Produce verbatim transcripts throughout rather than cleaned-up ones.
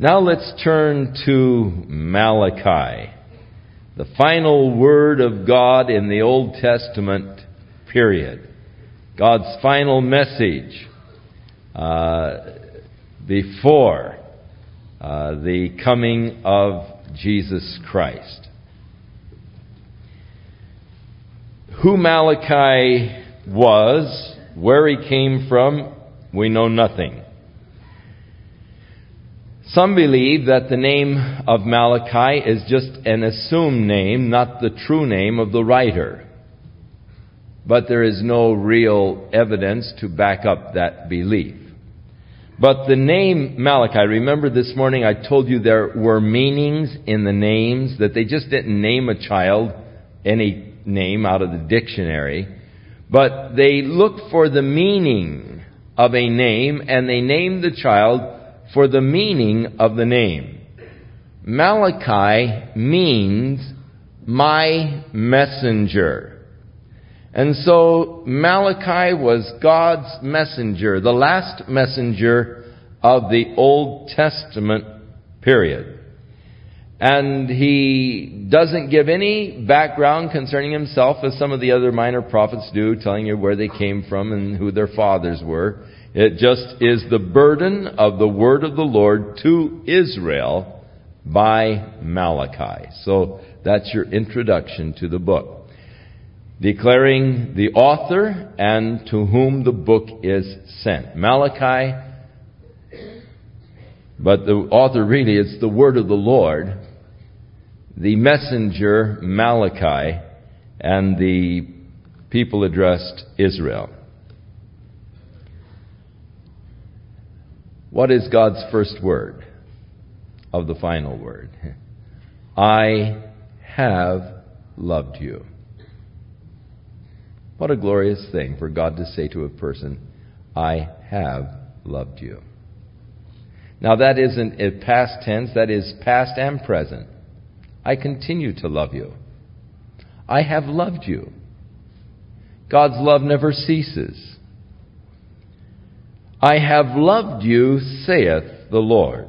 Now let's turn to Malachi, the final word of God in the Old Testament period. God's final message uh, before uh, the coming of Jesus Christ. Who Malachi was, where he came from, we know nothing. Some believe that the name of Malachi is just an assumed name, not the true name of the writer. But there is no real evidence to back up that belief. But the name Malachi, remember this morning I told you there were meanings in the names, that they just didn't name a child any name out of the dictionary, but they looked for the meaning of a name, and they named the child for the meaning of the name. Malachi means my messenger. And so Malachi was God's messenger, the last messenger of the Old Testament period. And he doesn't give any background concerning himself as some of the other minor prophets do, telling you where they came from and who their fathers were. It just is the burden of the word of the Lord to Israel by Malachi. So that's your introduction to the book. Declaring the author and to whom the book is sent. Malachi, but the author really is the word of the Lord. The messenger, Malachi, and the people addressed Israel. What is God's first word of the final word? I have loved you. What a glorious thing for God to say to a person, I have loved you. Now that isn't a past tense, that is past and present. I continue to love you. I have loved you. God's love never ceases. I have loved you, saith the Lord.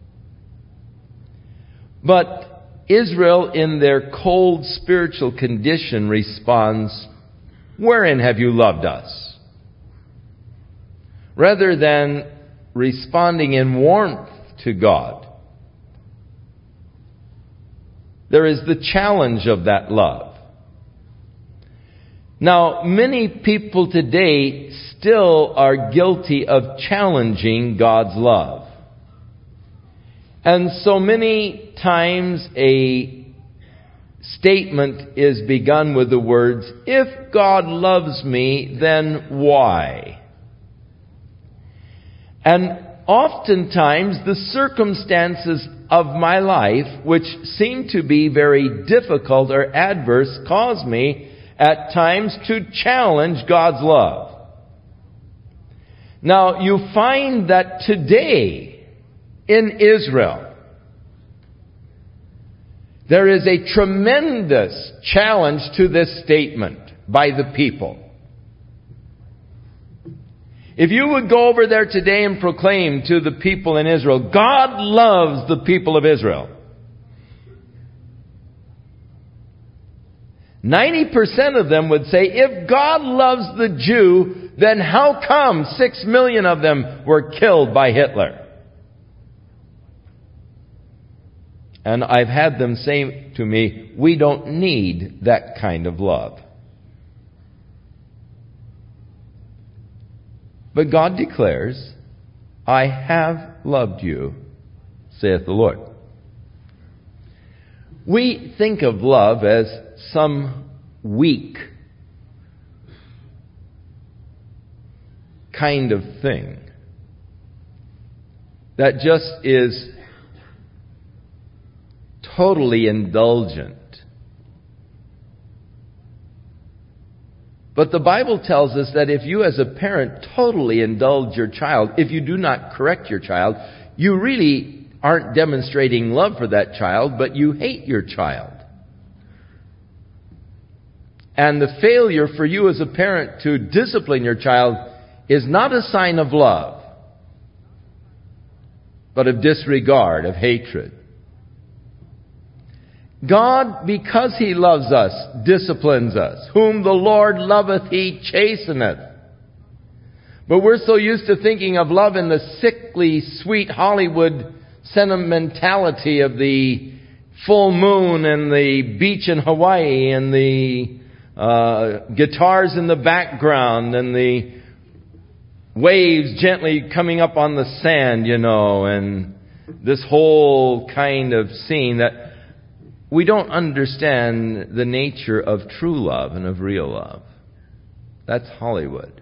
But Israel, in their cold spiritual condition, responds, wherein have you loved us? Rather than responding in warmth to God, there is the challenge of that love. Now, many people today still are guilty of challenging God's love. And so many times a statement is begun with the words, if God loves me, then why? And oftentimes the circumstances of my life, which seem to be very difficult or adverse, cause me at times to challenge God's love. Now, you find that today in Israel, there is a tremendous challenge to this statement by the people. If you would go over there today and proclaim to the people in Israel, God loves the people of Israel, ninety percent of them would say, if God loves the Jew, then how come six million of them were killed by Hitler? And I've had them say to me, we don't need that kind of love. But God declares, I have loved you, saith the Lord. We think of love as some weak kind of thing that just is totally indulgent. But the Bible tells us that if you as a parent totally indulge your child, if you do not correct your child, you really aren't demonstrating love for that child, but you hate your child. And the failure for you as a parent to discipline your child is not a sign of love, but of disregard, of hatred. God, because He loves us, disciplines us. Whom the Lord loveth, He chasteneth. But we're so used to thinking of love in the sickly, sweet Hollywood sentimentality of the full moon and the beach in Hawaii and the uh, guitars in the background and the waves gently coming up on the sand, you know, and this whole kind of scene that we don't understand the nature of true love and of real love. That's Hollywood.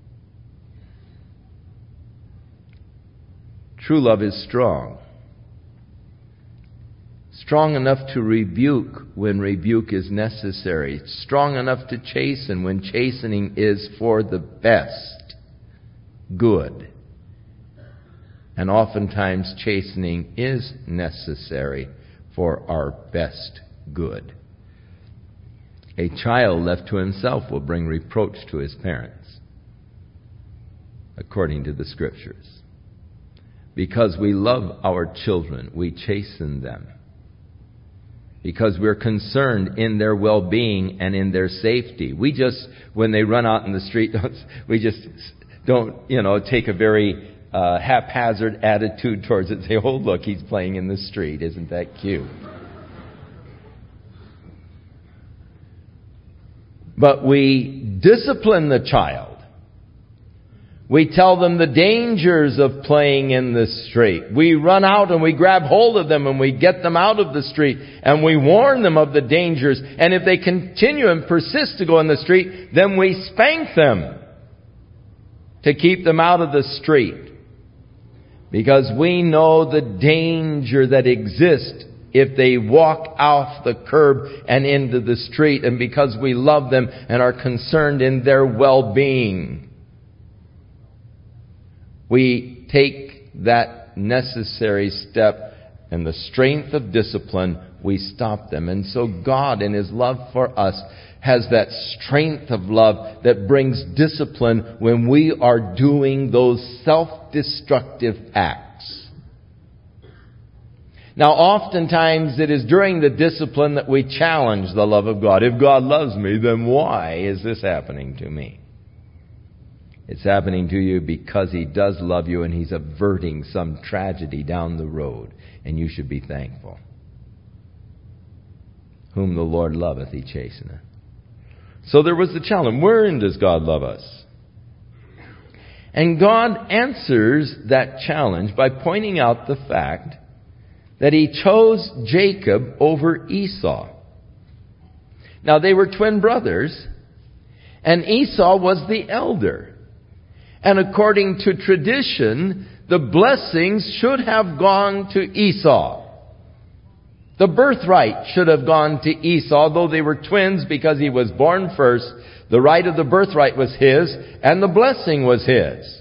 True love is strong. Strong enough to rebuke when rebuke is necessary. Strong enough to chasten when chastening is for the best good. And oftentimes chastening is necessary for our best good. A child left to himself will bring reproach to his parents, according to the Scriptures. Because we love our children, we chasten them. Because we're concerned in their well-being and in their safety. We just, when they run out in the street, we just don't, you know, take a very uh, haphazard attitude towards it. Say, oh, look, he's playing in the street. Isn't that cute? But we discipline the child. We tell them the dangers of playing in the street. We run out and we grab hold of them and we get them out of the street and we warn them of the dangers. And if they continue and persist to go in the street, then we spank them to keep them out of the street. Because we know the danger that exists if they walk off the curb and into the street, and because we love them and are concerned in their well-being, we take that necessary step and the strength of discipline, we stop them. And so God, in His love for us, has that strength of love that brings discipline when we are doing those self-destructive acts. Now, oftentimes it is during the discipline that we challenge the love of God. If God loves me, then why is this happening to me? It's happening to you because He does love you and He's averting some tragedy down the road. And you should be thankful. Whom the Lord loveth, He chasteneth. So there was the challenge. Wherein does God love us? And God answers that challenge by pointing out the fact that He chose Jacob over Esau. Now, they were twin brothers, and Esau was the elder. And according to tradition, the blessings should have gone to Esau. The birthright should have gone to Esau, though they were twins because he was born first. The right of the birthright was his, and the blessing was his.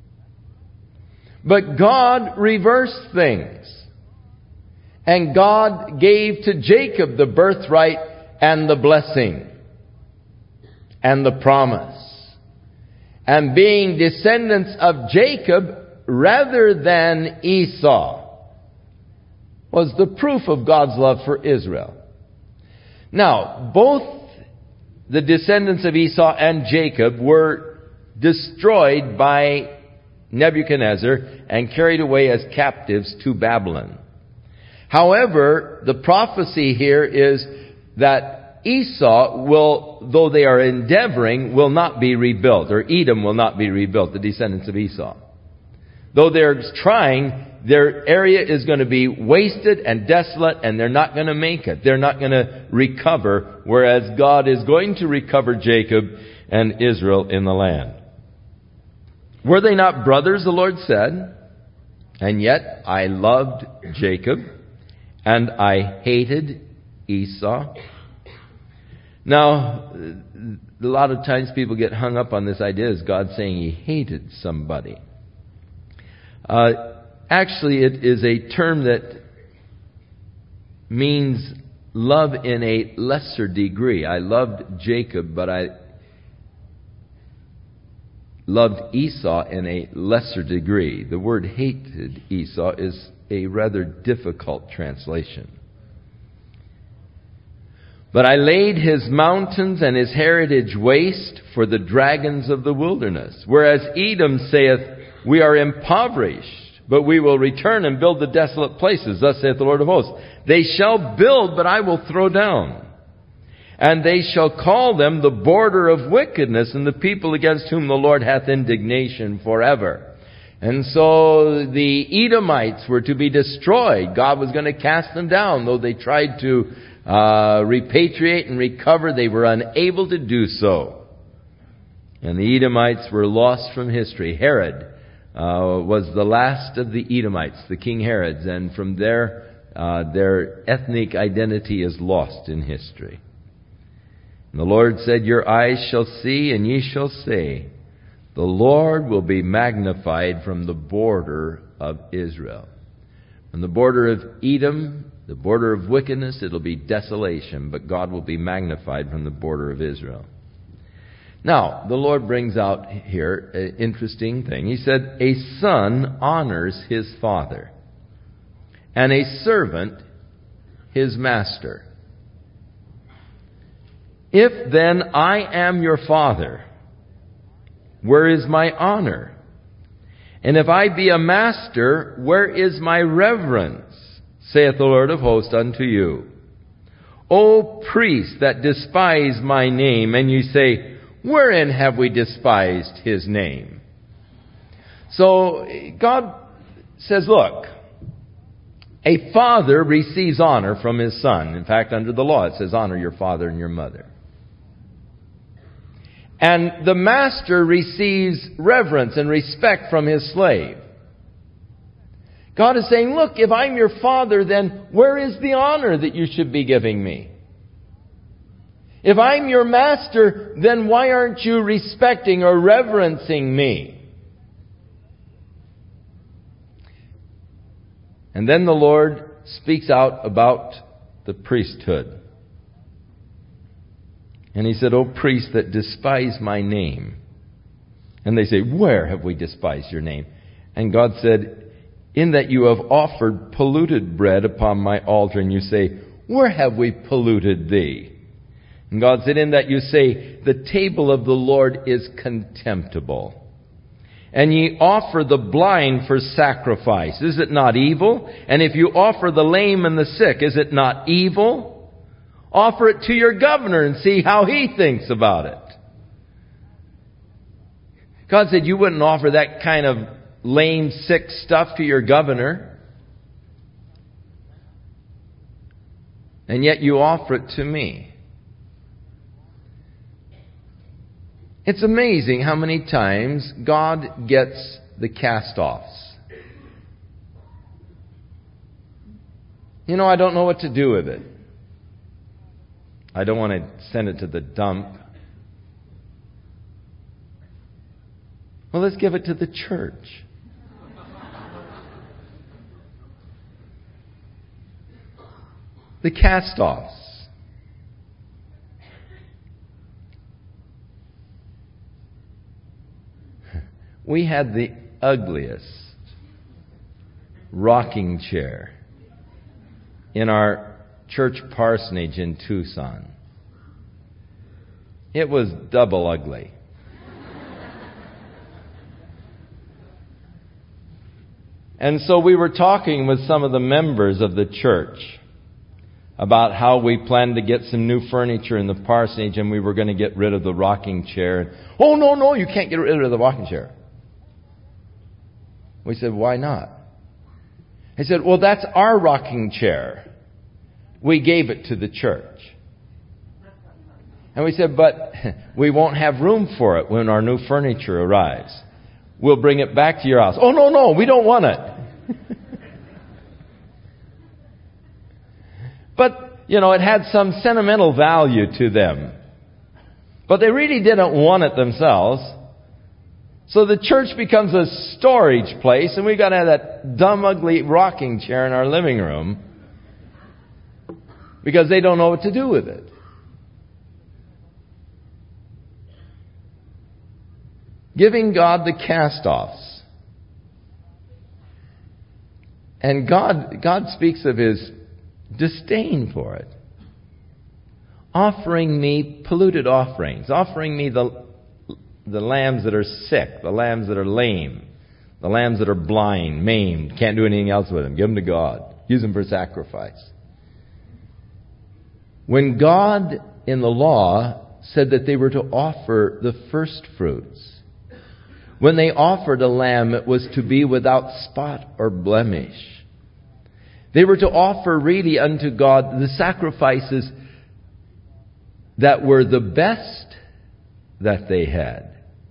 But God reversed things. And God gave to Jacob the birthright and the blessing and the promise. And being descendants of Jacob rather than Esau was the proof of God's love for Israel. Now, both the descendants of Esau and Jacob were destroyed by Nebuchadnezzar and carried away as captives to Babylon. However, the prophecy here is that Esau will, though they are endeavoring, will not be rebuilt, or Edom will not be rebuilt, the descendants of Esau. Though they're trying, their area is going to be wasted and desolate, and they're not going to make it. They're not going to recover, whereas God is going to recover Jacob and Israel in the land. Were they not brothers, the Lord said? And yet I loved Jacob, and I hated Esau. Now, a lot of times people get hung up on this idea as God saying He hated somebody. Uh, actually, it is a term that means love in a lesser degree. I loved Jacob, but I loved Esau in a lesser degree. The word hated Esau is a rather difficult translation. But I laid his mountains and his heritage waste for the dragons of the wilderness. Whereas Edom saith, we are impoverished, but we will return and build the desolate places. Thus saith the Lord of hosts. They shall build, but I will throw down. And they shall call them the border of wickedness, and the people against whom the Lord hath indignation forever. And so the Edomites were to be destroyed. God was going to cast them down. Though they tried to uh, repatriate and recover, they were unable to do so. And the Edomites were lost from history. Herod uh, was the last of the Edomites, the King Herods. And from there, uh, their ethnic identity is lost in history. And the Lord said, your eyes shall see, and ye shall say, the Lord will be magnified from the border of Israel. From the border of Edom, the border of wickedness, it'll be desolation, but God will be magnified from the border of Israel. Now, the Lord brings out here an interesting thing. He said, a son honors his father, and a servant his master. If then I am your father, where is my honor? And if I be a master, where is my reverence? Saith the Lord of hosts unto you. O priests that despise my name, and you say, wherein have we despised his name? So God says, look, a father receives honor from his son. In fact, under the law it says, honor your father and your mother. And the master receives reverence and respect from his slave. God is saying, look, if I'm your father, then where is the honor that you should be giving me? If I'm your master, then why aren't you respecting or reverencing me? And then the Lord speaks out about the priesthood. And he said, O priests that despise my name. And they say, where have we despised your name? And God said, in that you have offered polluted bread upon my altar. And you say, where have we polluted thee? And God said, in that you say, the table of the Lord is contemptible. And ye offer the blind for sacrifice. Is it not evil? And if you offer the lame and the sick, is it not evil? Offer it to your governor and see how he thinks about it. God said you wouldn't offer that kind of lame, sick stuff to your governor. And yet you offer it to me. It's amazing how many times God gets the cast-offs. You know, I don't know what to do with it. I don't want to send it to the dump. Well, let's give it to the church. The cast-offs. We had the ugliest rocking chair in our church parsonage in Tucson. It was double ugly. And so we were talking with some of the members of the church about how we planned to get some new furniture in the parsonage, and we were going to get rid of the rocking chair. Oh, no, no, you can't get rid of the rocking chair. We said, why not? He said, well, that's our rocking chair. We gave it to the church. And we said, but we won't have room for it when our new furniture arrives. We'll bring it back to your house. Oh, no, no, we don't want it. But, you know, it had some sentimental value to them. But they really didn't want it themselves. So the church becomes a storage place, and we've got to have that dumb, ugly rocking chair in our living room because they don't know what to do with it. giving God the cast-offs. And God, God speaks of His disdain for it. Offering me polluted offerings. Offering me the, the lambs that are sick, the lambs that are lame, the lambs that are blind, maimed, can't do anything else with them. Give them to God. Use them for sacrifice. When God in the law said that they were to offer the first fruits, when they offered a lamb, it was to be without spot or blemish. They were to offer really unto God the sacrifices that were the best that they had.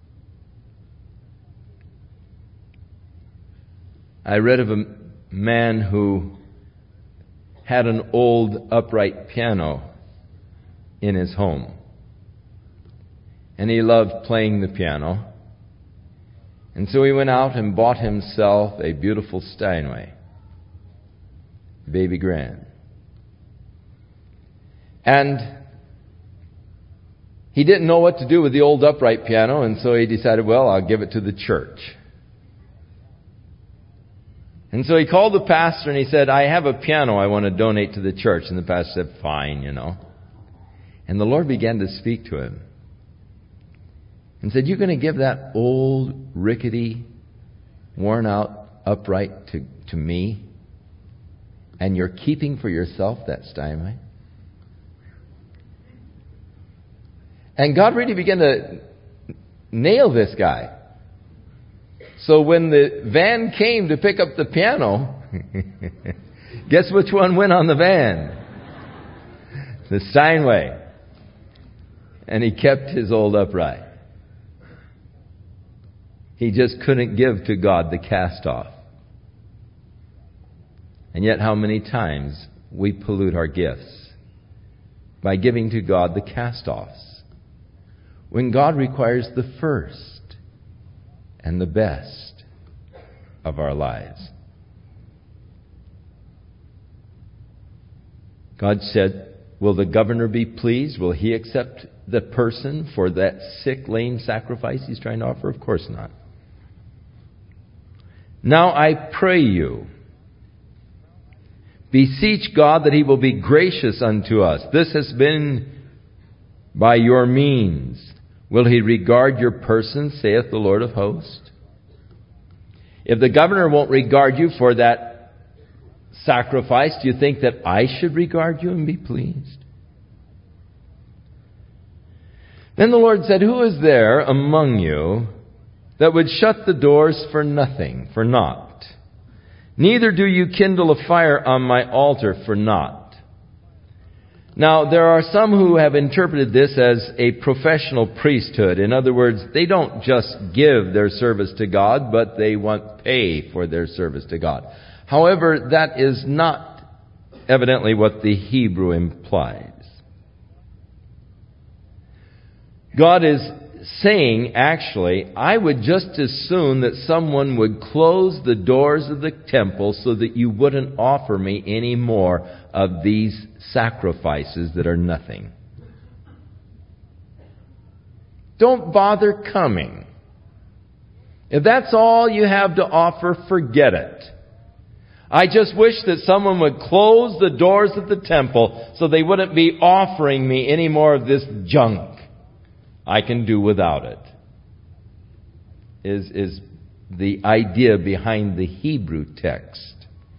I read of a man who had an old upright piano in his home. And he loved playing the piano. And so he went out and bought himself a beautiful Steinway, baby grand. And he didn't know what to do with the old upright piano, and so he decided, well, I'll give it to the church. And so he called the pastor and he said, I have a piano I want to donate to the church. And the pastor said, fine, you know. And the Lord began to speak to him and said, you're going to give that old, rickety, worn out upright to, to me? And you're keeping for yourself that Steinway? And God really began to nail this guy. So when the van came to pick up the piano, guess which one went on the van? The Steinway. And he kept his old upright. He just couldn't give to God the cast-off. And yet how many times we pollute our gifts by giving to God the cast-offs, when God requires the first and the best of our lives. God said, will the governor be pleased? Will he accept the person for that sick, lame sacrifice he's trying to offer? Of course not. Now I pray you, beseech God that He will be gracious unto us. This has been by your means. Will He regard your person, saith the Lord of hosts? If the governor won't regard you for that sacrifice, do you think that I should regard you and be pleased? Then the Lord said, who is there among you that would shut the doors for nothing, for naught? Neither do you kindle a fire on my altar for naught. Now, there are some who have interpreted this as a professional priesthood. In other words, they don't just give their service to God, but they want pay for their service to God. However, that is not evidently what the Hebrew implies. God is saying, actually, I would just as soon that someone would close the doors of the temple so that you wouldn't offer me any more of these sacrifices that are nothing. Don't bother coming. If that's all you have to offer, forget it. I just wish that someone would close the doors of the temple so they wouldn't be offering me any more of this junk. I can do without it. Is, is the idea behind the Hebrew text.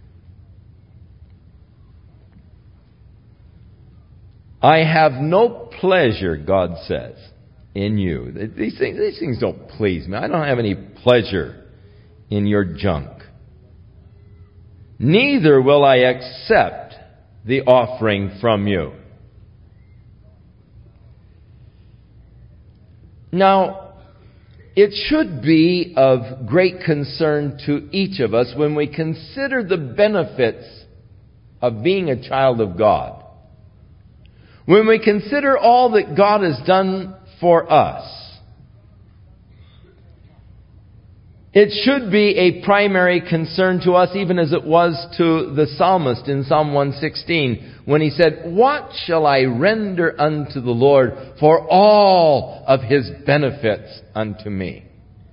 I have no pleasure, God says, in you. These things, these things don't please me. I don't have any pleasure in your junk. Neither will I accept the offering from you. Now, it should be of great concern to each of us when we consider the benefits of being a child of God. When we consider all that God has done for us, it should be a primary concern to us, even as it was to the psalmist in Psalm one sixteen, when he said, "What shall I render unto the Lord for all of His benefits unto me?"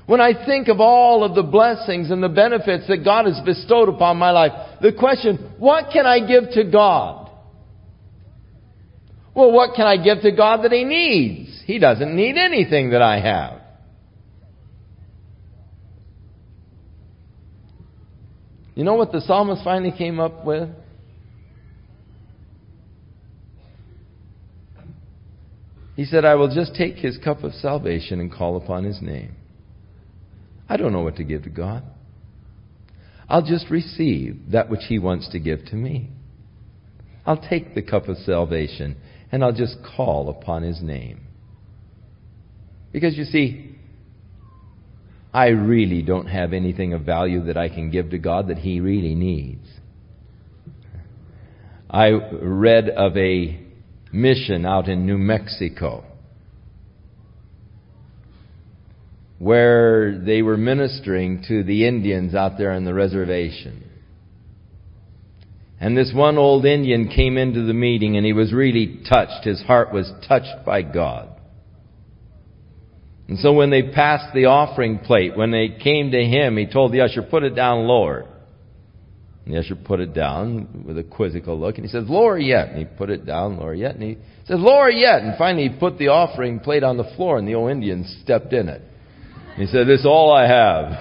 When I think of all of the blessings and the benefits that God has bestowed upon my life, the question, what can I give to God? Well, what can I give to God that He needs? He doesn't need anything that I have. You know what the psalmist finally came up with? He said, I will just take His cup of salvation and call upon His name. I don't know what to give to God. I'll just receive that which He wants to give to me. I'll take the cup of salvation and I'll just call upon His name. Because you see, I really don't have anything of value that I can give to God that He really needs. I read of a mission out in New Mexico where they were ministering to the Indians out there on the reservation. And this one old Indian came into the meeting and he was really touched. His heart was touched by God. And so when they passed the offering plate, when they came to him, he told the usher, put it down lower. And the usher put it down with a quizzical look. And he says, lower yet. And he put it down, lower yet. And he says, lower yet. And finally he put the offering plate on the floor and the old Indian stepped in it. He said, this is all I have.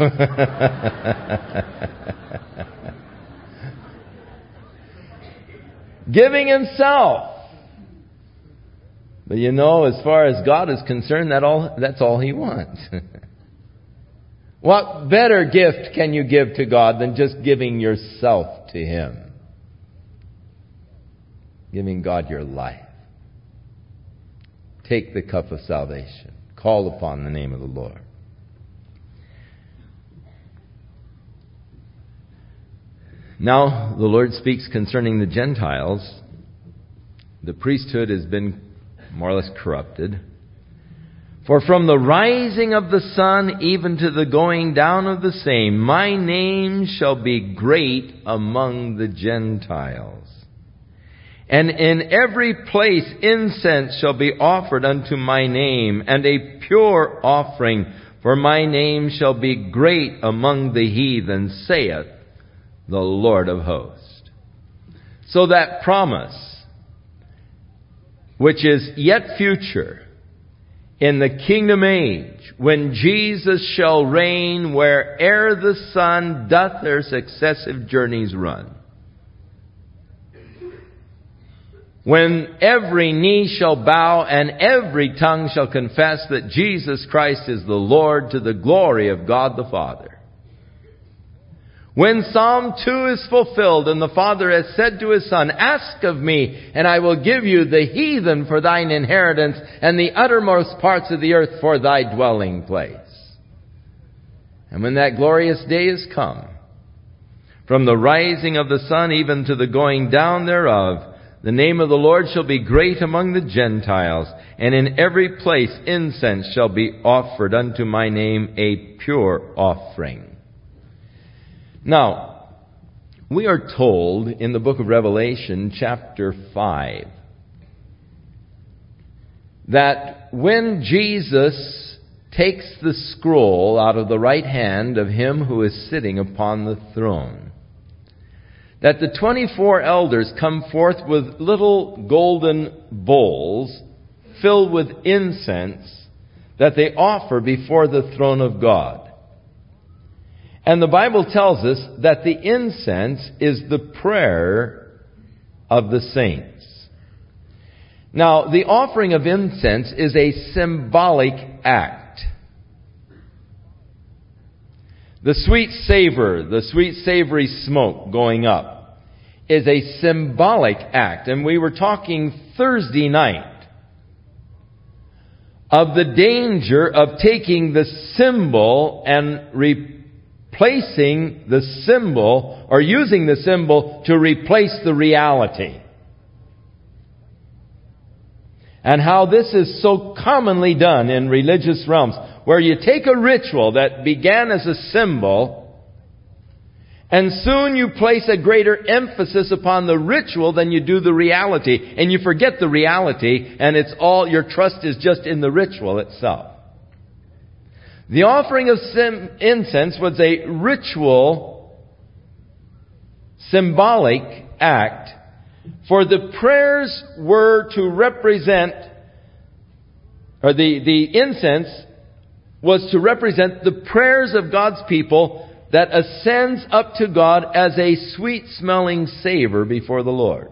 Giving himself. But you know, as far as God is concerned, that all, that's all He wants. What better gift can you give to God than just giving yourself to Him? Giving God your life. Take the cup of salvation. Call upon the name of the Lord. Now, the Lord speaks concerning the Gentiles. The priesthood has been more or less corrupted. For from the rising of the sun even to the going down of the same, my name shall be great among the Gentiles. And in every place incense shall be offered unto my name, and a pure offering, for my name shall be great among the heathen, saith the Lord of hosts. So that promise, which is yet future, in the kingdom age, when Jesus shall reign where'er the sun doth their successive journeys run. When every knee shall bow and every tongue shall confess that Jesus Christ is the Lord, to the glory of God the Father. When Psalm two is fulfilled and the Father has said to His Son, ask of me, and I will give you the heathen for thine inheritance, and the uttermost parts of the earth for thy dwelling place. And when that glorious day is come, from the rising of the sun even to the going down thereof, the name of the Lord shall be great among the Gentiles, and in every place incense shall be offered unto my name, a pure offering. Now, we are told in the book of Revelation, chapter five, that when Jesus takes the scroll out of the right hand of Him who is sitting upon the throne, that the twenty-four elders come forth with little golden bowls filled with incense that they offer before the throne of God. And the Bible tells us that the incense is the prayer of the saints. Now, the offering of incense is a symbolic act. The sweet savor, the sweet savory smoke going up is a symbolic act. And we were talking Thursday night of the danger of taking the symbol and replacing Placing the symbol, or using the symbol to replace the reality. And how this is so commonly done in religious realms, where you take a ritual that began as a symbol, and soon you place a greater emphasis upon the ritual than you do the reality. And you forget the reality, and it's all, your trust is just in the ritual itself. The offering of sim- incense was a ritual, symbolic act, for the prayers were to represent, or the, the incense was to represent the prayers of God's people that ascends up to God as a sweet-smelling savor before the Lord.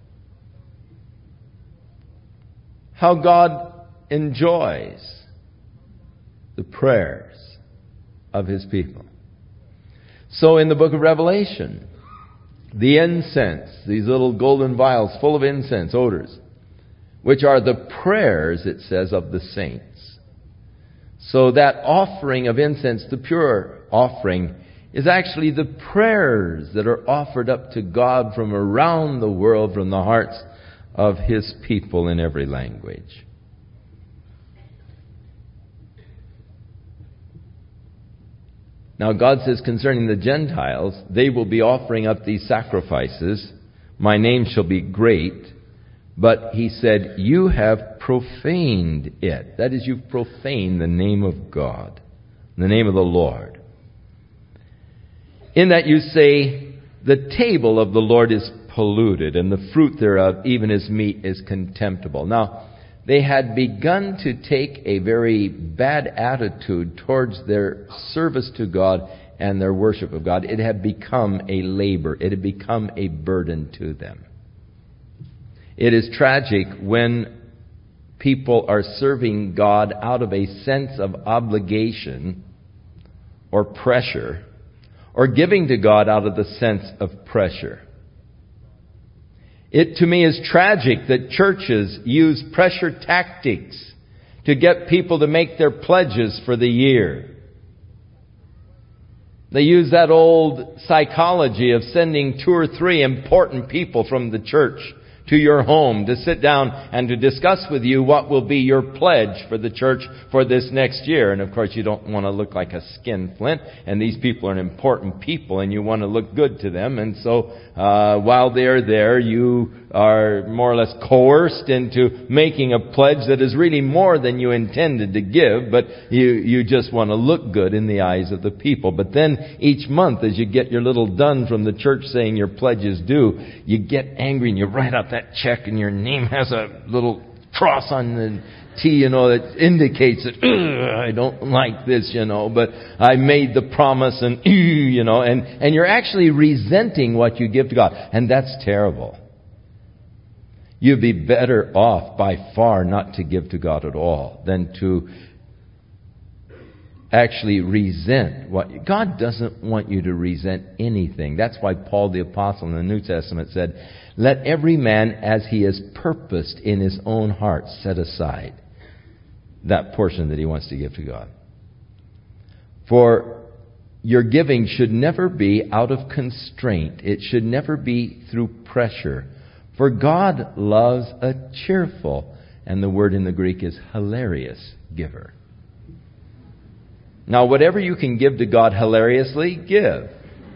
How God enjoys the prayers of His people. So in the book of Revelation, the incense, these little golden vials full of incense, odors, which are the prayers, it says, of the saints. So that offering of incense, the pure offering, is actually the prayers that are offered up to God from around the world, from the hearts of His people in every language. Now God says concerning the Gentiles, they will be offering up these sacrifices. My name shall be great. But He said, you have profaned it. That is, you've profaned the name of God, the name of the Lord. In that you say, the table of the Lord is polluted, and the fruit thereof, even His meat, is contemptible. Now, they had begun to take a very bad attitude towards their service to God and their worship of God. It had become a labor. It had become a burden to them. It is tragic when people are serving God out of a sense of obligation or pressure, or giving to God out of the sense of pressure. It, to me, is tragic that churches use pressure tactics to get people to make their pledges for the year. They use that old psychology of sending two or three important people from the church to your home to sit down and to discuss with you what will be your pledge for the church for this next year. And of course, you don't want to look like a skinflint, and these people are important people, and you want to look good to them. And so uh, while they're there, you are more or less coerced into making a pledge that is really more than you intended to give, but you, you just want to look good in the eyes of the people. But then each month, as you get your little done from the church saying your pledge is due, you get angry and you write out that check, and your name has a little cross on the T, you know, that indicates that I don't like this, you know, but I made the promise, and you know, and, and you're actually resenting what you give to God. And that's terrible. You'd be better off by far not to give to God at all than to actually resent what God doesn't want you to resent anything. That's why Paul the Apostle in the New Testament said, let every man as he has purposed in his own heart set aside that portion that he wants to give to God. For your giving should never be out of constraint. It should never be through pressure. For God loves a cheerful, and the word in the Greek is hilarious, giver. Now, whatever you can give to God hilariously, give.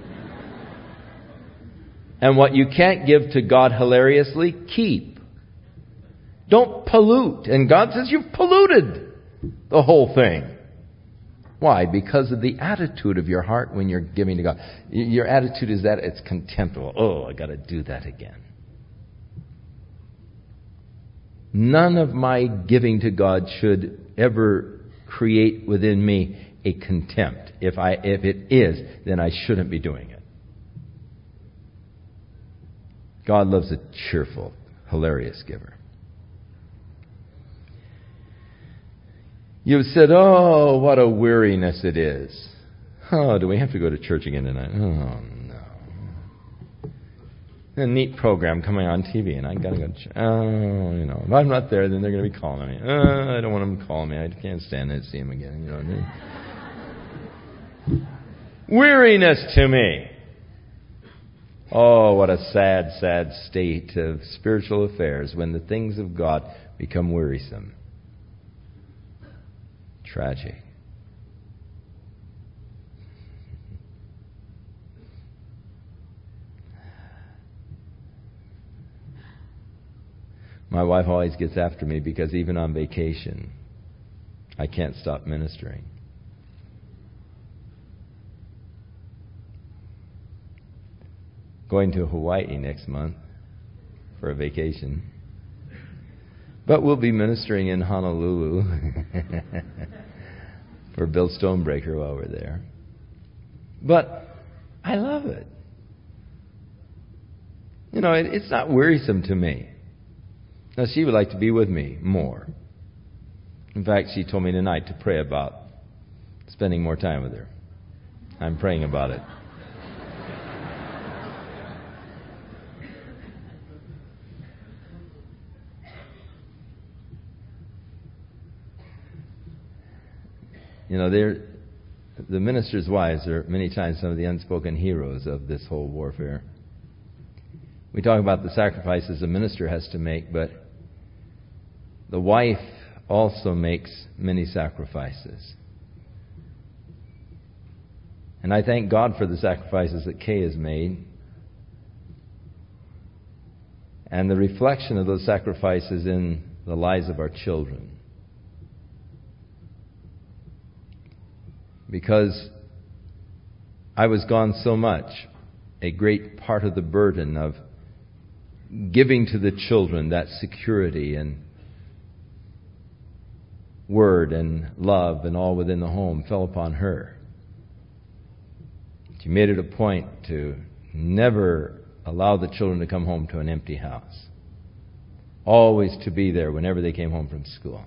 And what you can't give to God hilariously, keep. Don't pollute. And God says you've polluted the whole thing. Why? Because of the attitude of your heart when you're giving to God. Your attitude is that it's contemptible. Oh, I got to do that again. None of my giving to God should ever create within me a contempt. If I, if it is, then I shouldn't be doing it. God loves a cheerful, hilarious giver. You've said, oh, what a weariness it is. Oh, do we have to go to church again tonight? Oh, no. A neat program coming on T V, and I got to go to church. Oh, you know, if I'm not there, then they're going to be calling me. Oh, I don't want them calling me. I can't stand it to see them again. You know what I mean? Weariness to me. Oh, what a sad, sad state of spiritual affairs when the things of God become wearisome. Tragic. My wife always gets after me because even on vacation, I can't stop ministering. going to Hawaii next month for a vacation. But we'll be ministering in Honolulu for Bill Stonebreaker while we're there. But I love it. You know, it, it's not wearisome to me. Now, she would like to be with me more. In fact, she told me tonight to pray about spending more time with her. I'm praying about it. You know, they're, the ministers' wives are many times some of the unspoken heroes of this whole warfare. We talk about the sacrifices a minister has to make, but the wife also makes many sacrifices. And I thank God for the sacrifices that Kay has made. And the reflection of those sacrifices in the lives of our children. Because I was gone so much, a great part of the burden of giving to the children that security and word and love and all within the home fell upon her. She made it a point to never allow the children to come home to an empty house. Always to be there whenever they came home from school.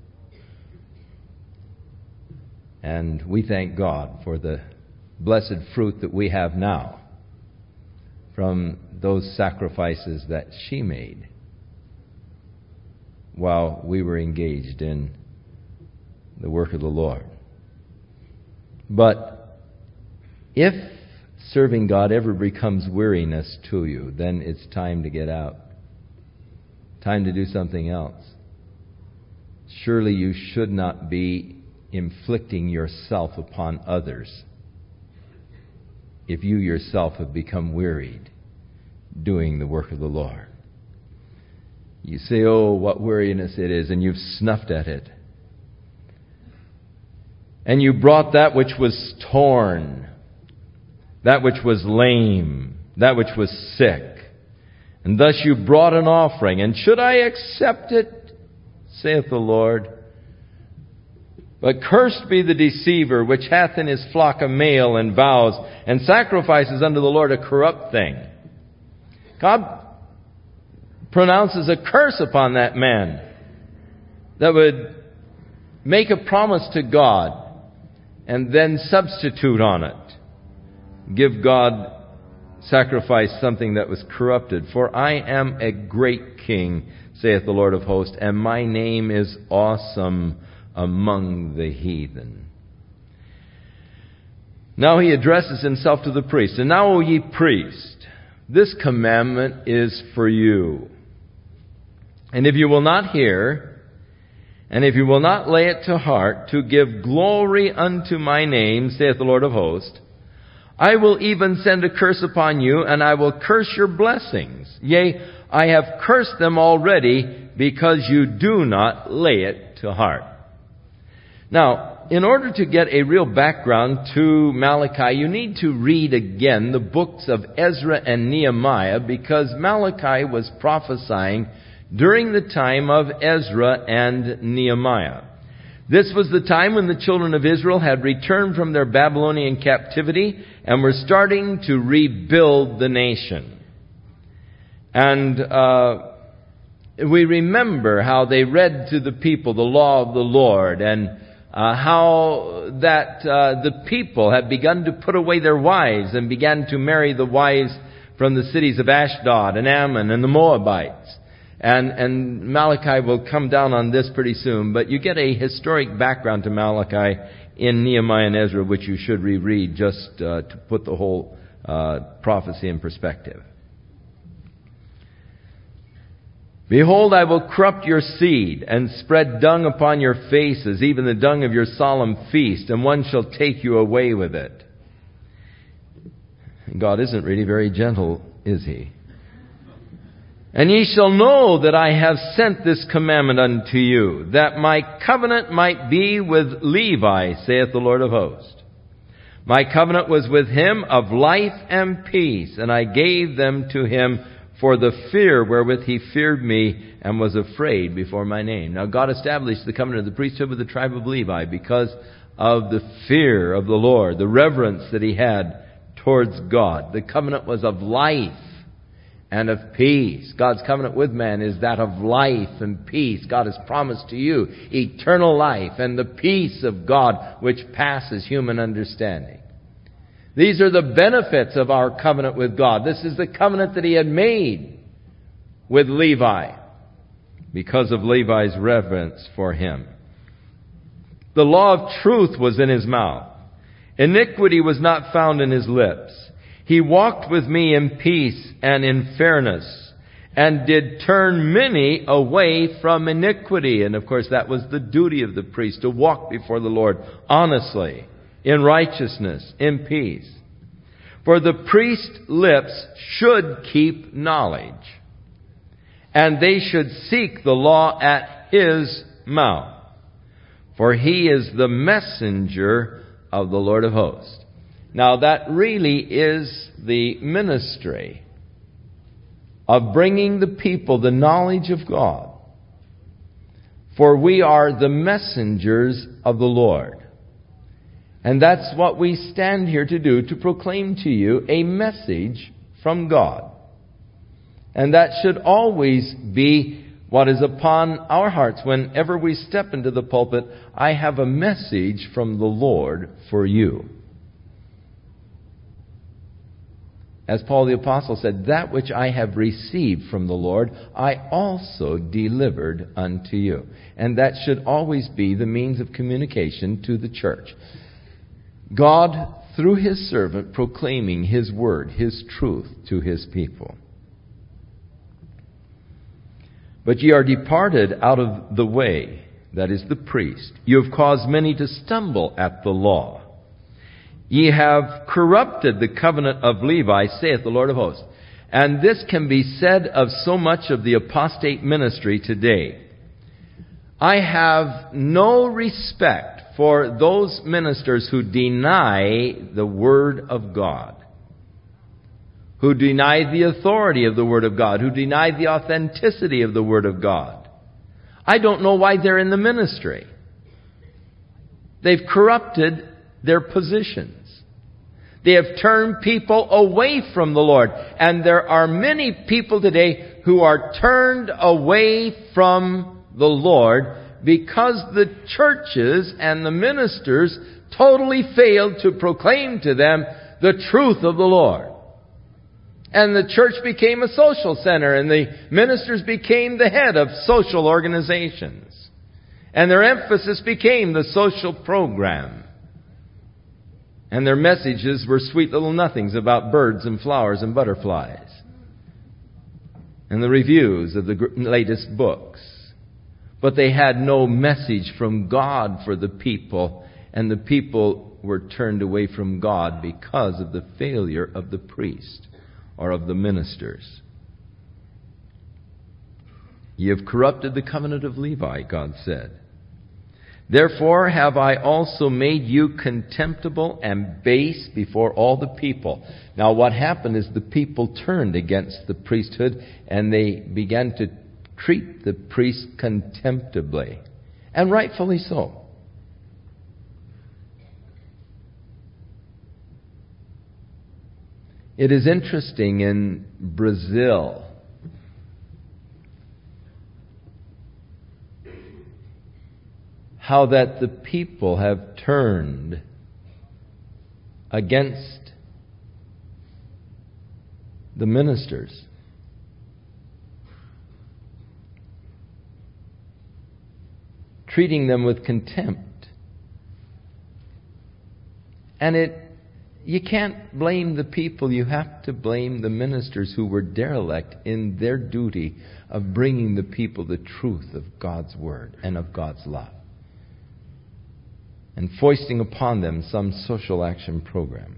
And we thank God for the blessed fruit that we have now from those sacrifices that she made while we were engaged in the work of the Lord. But if serving God ever becomes weariness to you, then it's time to get out. Time to do something else. Surely you should not be inflicting yourself upon others if you yourself have become wearied doing the work of the Lord. You say, oh, what weariness it is, and you've snuffed at it. And you brought that which was torn, that which was lame, that which was sick. And thus you brought an offering. And should I accept it, saith the Lord? But cursed be the deceiver, which hath in his flock a male, and vows, and sacrifices unto the Lord a corrupt thing. God pronounces a curse upon that man that would make a promise to God and then substitute on it. Give God sacrifice something that was corrupted. For I am a great king, saith the Lord of hosts, and my name is awesome among the heathen. Now he addresses himself to the priest. And now, O ye priests, this commandment is for you. And if you will not hear, and if you will not lay it to heart, to give glory unto my name, saith the Lord of hosts, I will even send a curse upon you, and I will curse your blessings. Yea, I have cursed them already, because you do not lay it to heart. Now, in order to get a real background to Malachi, you need to read again the books of Ezra and Nehemiah, because Malachi was prophesying during the time of Ezra and Nehemiah. This was the time when the children of Israel had returned from their Babylonian captivity and were starting to rebuild the nation. And uh, we remember how they read to the people the law of the Lord, and uh, how that uh, the people had begun to put away their wives and began to marry the wives from the cities of Ashdod and Ammon and the Moabites. And, and Malachi will come down on this pretty soon, but you get a historic background to Malachi in Nehemiah and Ezra, which you should reread just uh, to put the whole uh, prophecy in perspective. Behold, I will corrupt your seed and spread dung upon your faces, even the dung of your solemn feast, and one shall take you away with it. God isn't really very gentle, is He? And ye shall know that I have sent this commandment unto you, that my covenant might be with Levi, saith the Lord of hosts. My covenant was with him of life and peace, and I gave them to him for the fear wherewith he feared me and was afraid before my name. Now God established the covenant of the priesthood with the tribe of Levi because of the fear of the Lord, the reverence that he had towards God. The covenant was of life and of peace. God's covenant with man is that of life and peace. God has promised to you eternal life and the peace of God which passes human understanding. These are the benefits of our covenant with God. This is the covenant that he had made with Levi because of Levi's reverence for him. The law of truth was in his mouth. Iniquity was not found in his lips. He walked with me in peace and in fairness, and did turn many away from iniquity. And of course that was the duty of the priest, to walk before the Lord honestly, in righteousness, in peace. For the priest's lips should keep knowledge, and they should seek the law at his mouth. For he is the messenger of the Lord of hosts. Now that really is the ministry of bringing the people the knowledge of God. For we are the messengers of the Lord. And that's what we stand here to do, to proclaim to you a message from God. And that should always be what is upon our hearts whenever we step into the pulpit. I have a message from the Lord for you. As Paul the Apostle said, that which I have received from the Lord, I also delivered unto you. And that should always be the means of communication to the church. God, through his servant, proclaiming his word, his truth to his people. But ye are departed out of the way, that is the priest. You have caused many to stumble at the law. Ye have corrupted the covenant of Levi, saith the Lord of hosts. And this can be said of so much of the apostate ministry today. I have no respect for those ministers who deny the Word of God, who deny the authority of the Word of God, who deny the authenticity of the Word of God. I don't know why they're in the ministry. They've corrupted their positions. They have turned people away from the Lord. And there are many people today who are turned away from the Lord because the churches and the ministers totally failed to proclaim to them the truth of the Lord. And the church became a social center, and the ministers became the head of social organizations. And their emphasis became the social program. And their messages were sweet little nothings about birds and flowers and butterflies. And the reviews of the latest books. But they had no message from God for the people. And the people were turned away from God because of the failure of the priest or of the ministers. Ye have corrupted the covenant of Levi, God said. Therefore have I also made you contemptible and base before all the people. Now what happened is the people turned against the priesthood and they began to treat the priest contemptibly. And rightfully so. It is interesting in Brazil, how that the people have turned against the ministers. Treating them with contempt. And it, you can't blame the people, you have to blame the ministers who were derelict in their duty of bringing the people the truth of God's Word and of God's love. And foisting upon them some social action program.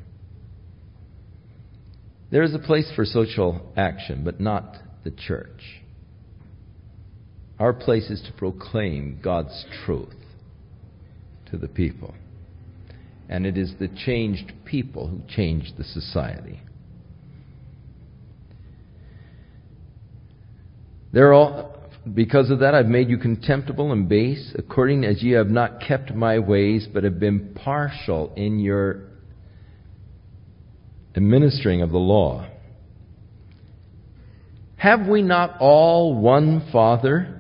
There is a place for social action, but not the church. Our place is to proclaim God's truth to the people. And it is the changed people who change the society. They're all, because of that, I've made you contemptible and base, according as ye have not kept my ways, but have been partial in your administering of the law. Have we not all one Father?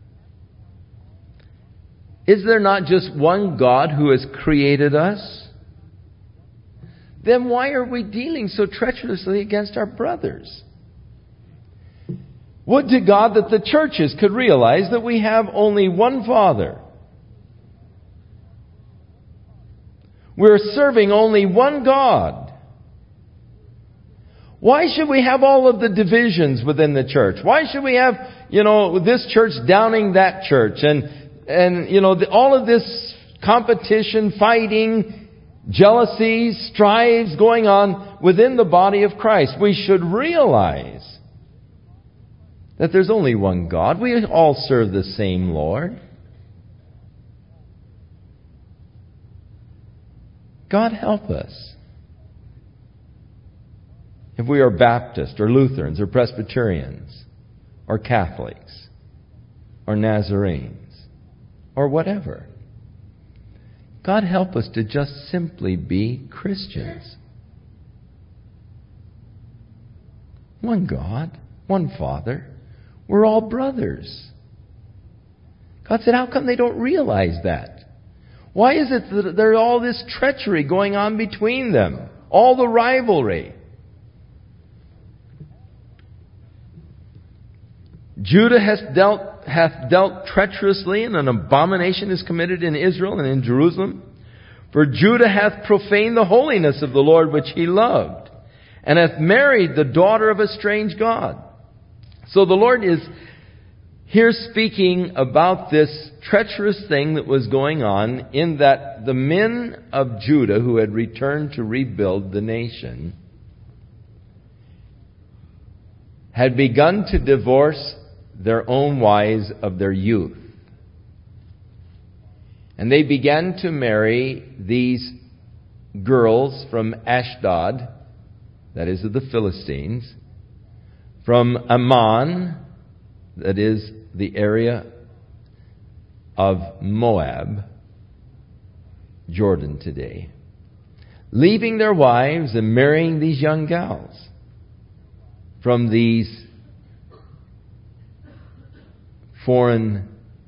Is there not just one God who has created us? Then why are we dealing so treacherously against our brothers? Would to God that the churches could realize that we have only one Father. We're serving only one God. Why should we have all of the divisions within the church? Why should we have, you know, this church downing that church and, and you know, the, all of this competition, fighting, jealousies, strives going on within the body of Christ? We should realize that there's only one God. We all serve the same Lord. God help us. If we are Baptist or Lutherans or Presbyterians or Catholics or Nazarenes or whatever, God help us to just simply be Christians. One God, one Father. We're all brothers. God said, how come they don't realize that? Why is it that there's all this treachery going on between them? All the rivalry. Judah has dealt, hath dealt treacherously, and an abomination is committed in Israel and in Jerusalem. For Judah hath profaned the holiness of the Lord which he loved, and hath married the daughter of a strange god. So the Lord is here speaking about this treacherous thing that was going on, in that the men of Judah who had returned to rebuild the nation had begun to divorce their own wives of their youth. And they began to marry these girls from Ashdod, that is of the Philistines, from Ammon, that is the area of Moab, Jordan today, leaving their wives and marrying these young gals from these foreign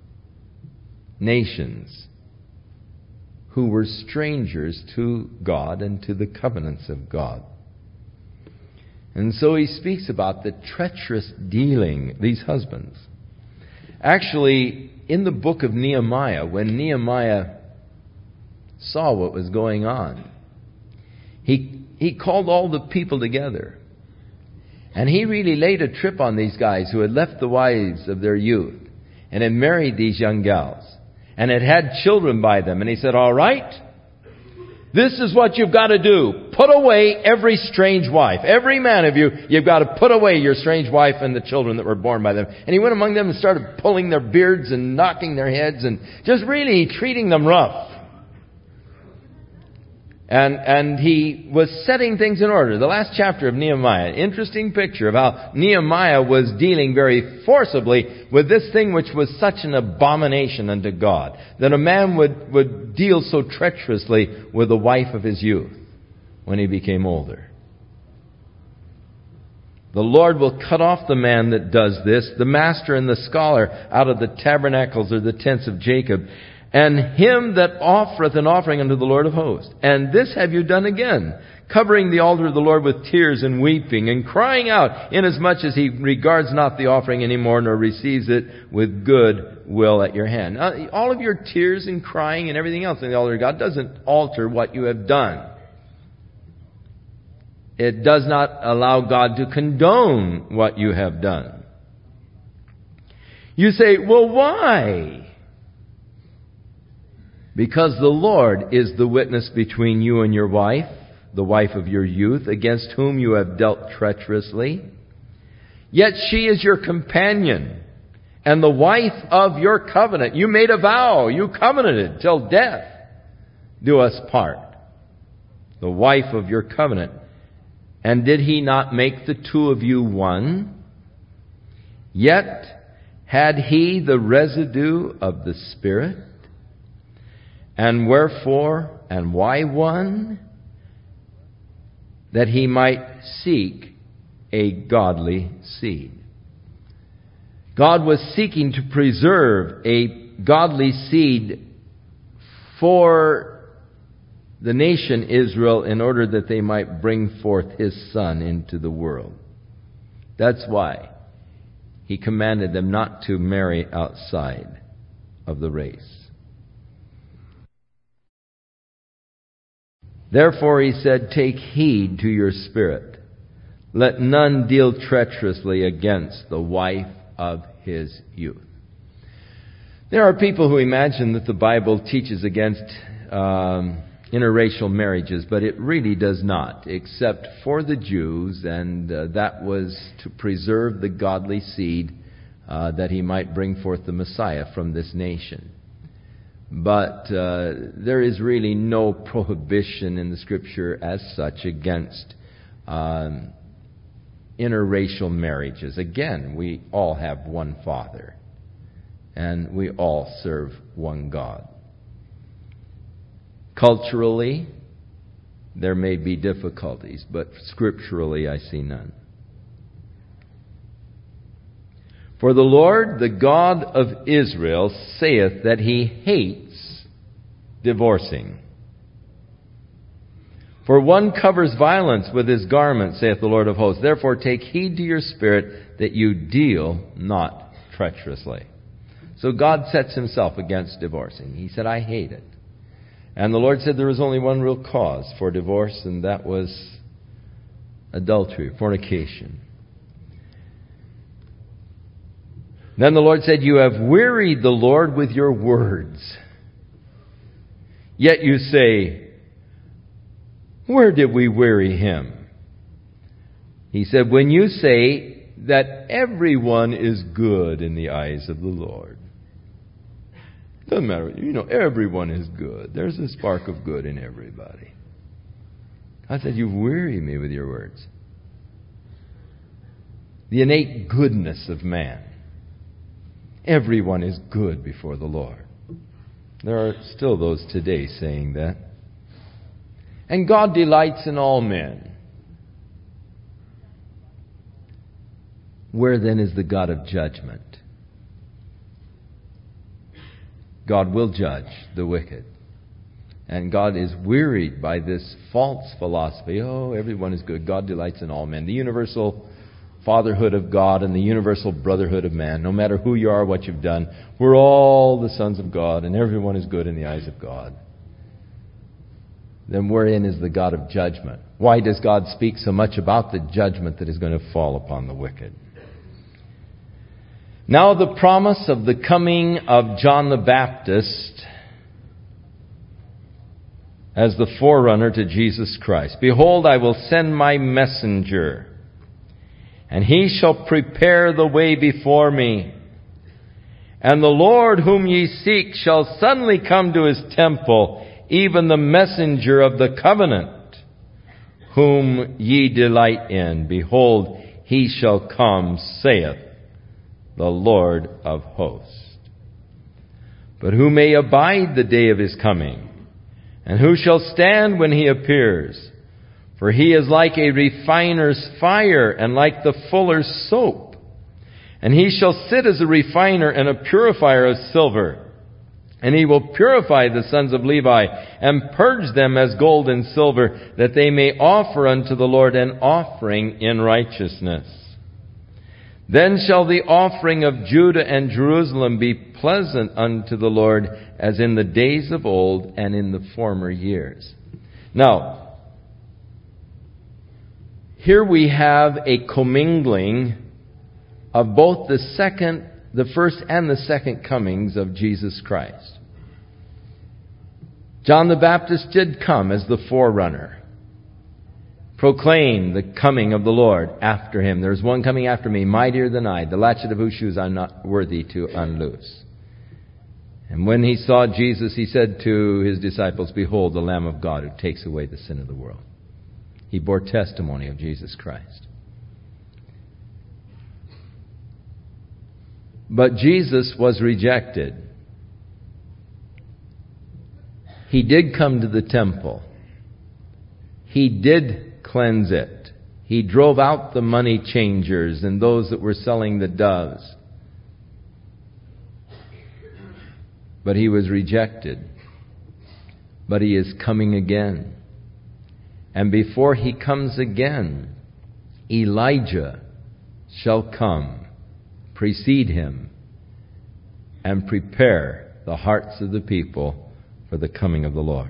nations who were strangers to God and to the covenants of God. And so he speaks about the treacherous dealing, these husbands. Actually, in the book of Nehemiah, when Nehemiah saw what was going on, he, he called all the people together. And he really laid a trip on these guys who had left the wives of their youth and had married these young gals and had had children by them. And he said, all right, this is what you've got to do. Put away every strange wife. Every man of you, you've got to put away your strange wife and the children that were born by them. And he went among them and started pulling their beards and knocking their heads and just really treating them rough. And and he was setting things in order. The last chapter of Nehemiah, an interesting picture of how Nehemiah was dealing very forcibly with this thing which was such an abomination unto God, that a man would, would deal so treacherously with the wife of his youth when he became older. The Lord will cut off the man that does this, the master and the scholar, out of the tabernacles or the tents of Jacob, and him that offereth an offering unto the Lord of hosts. And this have you done again, covering the altar of the Lord with tears and weeping, and crying out, inasmuch as he regards not the offering any more, nor receives it with good will at your hand. Now, all of your tears and crying and everything else in the altar of God doesn't alter what you have done. It does not allow God to condone what you have done. You say, well, why? Because the Lord is the witness between you and your wife, the wife of your youth, against whom you have dealt treacherously. Yet she is your companion and the wife of your covenant. You made a vow. You covenanted till death do us part. the wife of your covenant. And did he not make the two of you one? Yet had he the residue of the Spirit? And wherefore and why one? That he might seek a godly seed. God was seeking to preserve a godly seed for the nation Israel in order that they might bring forth His Son into the world. That's why He commanded them not to marry outside of the race. Therefore He said, take heed to your spirit. Let none deal treacherously against the wife of his youth. There are people who imagine that the Bible teaches against um, interracial marriages, but it really does not, except for the Jews, and uh, that was to preserve the godly seed uh, that He might bring forth the Messiah from this nation. But uh, there is really no prohibition in the Scripture as such against um, interracial marriages. Again, we all have one Father, and we all serve one God. Culturally, there may be difficulties, but scripturally I see none. For the Lord, the God of Israel, saith that He hates divorcing. For one covers violence with his garment, saith the Lord of hosts. Therefore take heed to your spirit that you deal not treacherously. So God sets Himself against divorcing. He said, I hate it. And the Lord said there was only one real cause for divorce, and that was adultery, fornication. Then the Lord said, you have wearied the Lord with your words. Yet you say, where did we weary Him? He said, when you say that everyone is good in the eyes of the Lord. Doesn't matter. You know, everyone is good. There's a spark of good in everybody. I said, you weary me with your words. The innate goodness of man. Everyone is good before the Lord. There are still those today saying that. And God delights in all men. Where then is the God of judgment? God will judge the wicked. And God is wearied by this false philosophy. Oh, everyone is good. God delights in all men. The universal fatherhood of God and the universal brotherhood of man. No matter who you are, what you've done, we're all the sons of God, and everyone is good in the eyes of God. Then wherein is the God of judgment? Why does God speak so much about the judgment that is going to fall upon the wicked? Now the promise of the coming of John the Baptist as the forerunner to Jesus Christ. Behold, I will send my messenger, and he shall prepare the way before me. And the Lord whom ye seek shall suddenly come to His temple, even the messenger of the covenant, whom ye delight in. Behold, he shall come, saith the Lord of hosts. But who may abide the day of His coming? And who shall stand when He appears? For He is like a refiner's fire, and like the fuller's soap. And He shall sit as a refiner and a purifier of silver. And He will purify the sons of Levi, and purge them as gold and silver, that they may offer unto the Lord an offering in righteousness. Then shall the offering of Judah and Jerusalem be pleasant unto the Lord, as in the days of old and in the former years. Now, here we have a commingling of both the second, the first and the second comings of Jesus Christ. John the Baptist did come as the forerunner, proclaim the coming of the Lord after him. There's one coming after me, mightier than I, the latchet of whose shoes I'm not worthy to unloose. And when he saw Jesus, he said to his disciples, "Behold, the Lamb of God who takes away the sin of the world." He bore testimony of Jesus Christ. But Jesus was rejected. He did come to the temple. He did cleanse it. He drove out the money changers and those that were selling the doves. But he was rejected. But he is coming again. And before he comes again, Elijah shall come, precede him, and prepare the hearts of the people for the coming of the Lord.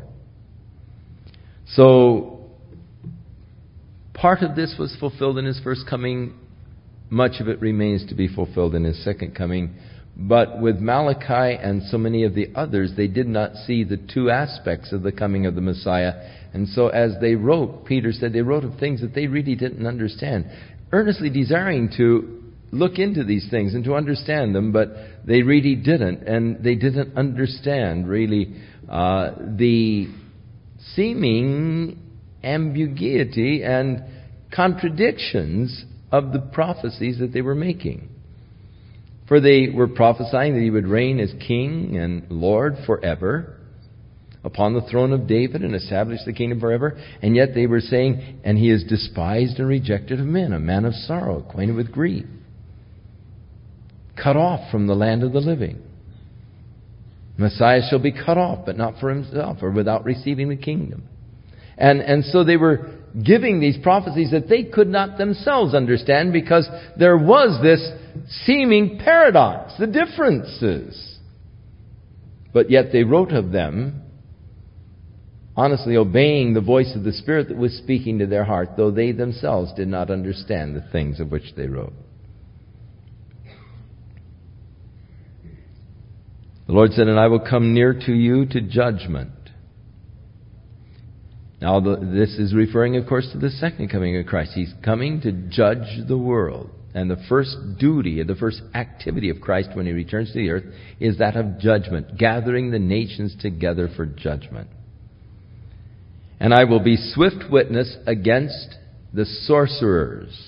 So, part of this was fulfilled in his first coming. Much of it remains to be fulfilled in his second coming. But with Malachi and so many of the others, they did not see the two aspects of the coming of the Messiah. And so as they wrote, Peter said they wrote of things that they really didn't understand, earnestly desiring to look into these things and to understand them, but they really didn't. And they didn't understand, really, uh, the seeming ambiguity and contradictions of the prophecies that they were making. For they were prophesying that he would reign as king and Lord forever upon the throne of David and establish the kingdom forever. And yet they were saying, and he is despised and rejected of men, a man of sorrow, acquainted with grief, cut off from the land of the living. Messiah shall be cut off, but not for himself, or without receiving the kingdom. And, and so they were giving these prophecies that they could not themselves understand, because there was this seeming paradox, the differences. But yet they wrote of them, honestly obeying the voice of the Spirit that was speaking to their heart, though they themselves did not understand the things of which they wrote. The Lord said, "And I will come near to you to judgment." Now, the, this is referring, of course, to the second coming of Christ. He's coming to judge the world. And the first duty, the first activity of Christ when he returns to the earth is that of judgment, gathering the nations together for judgment. "And I will be swift witness against the sorcerers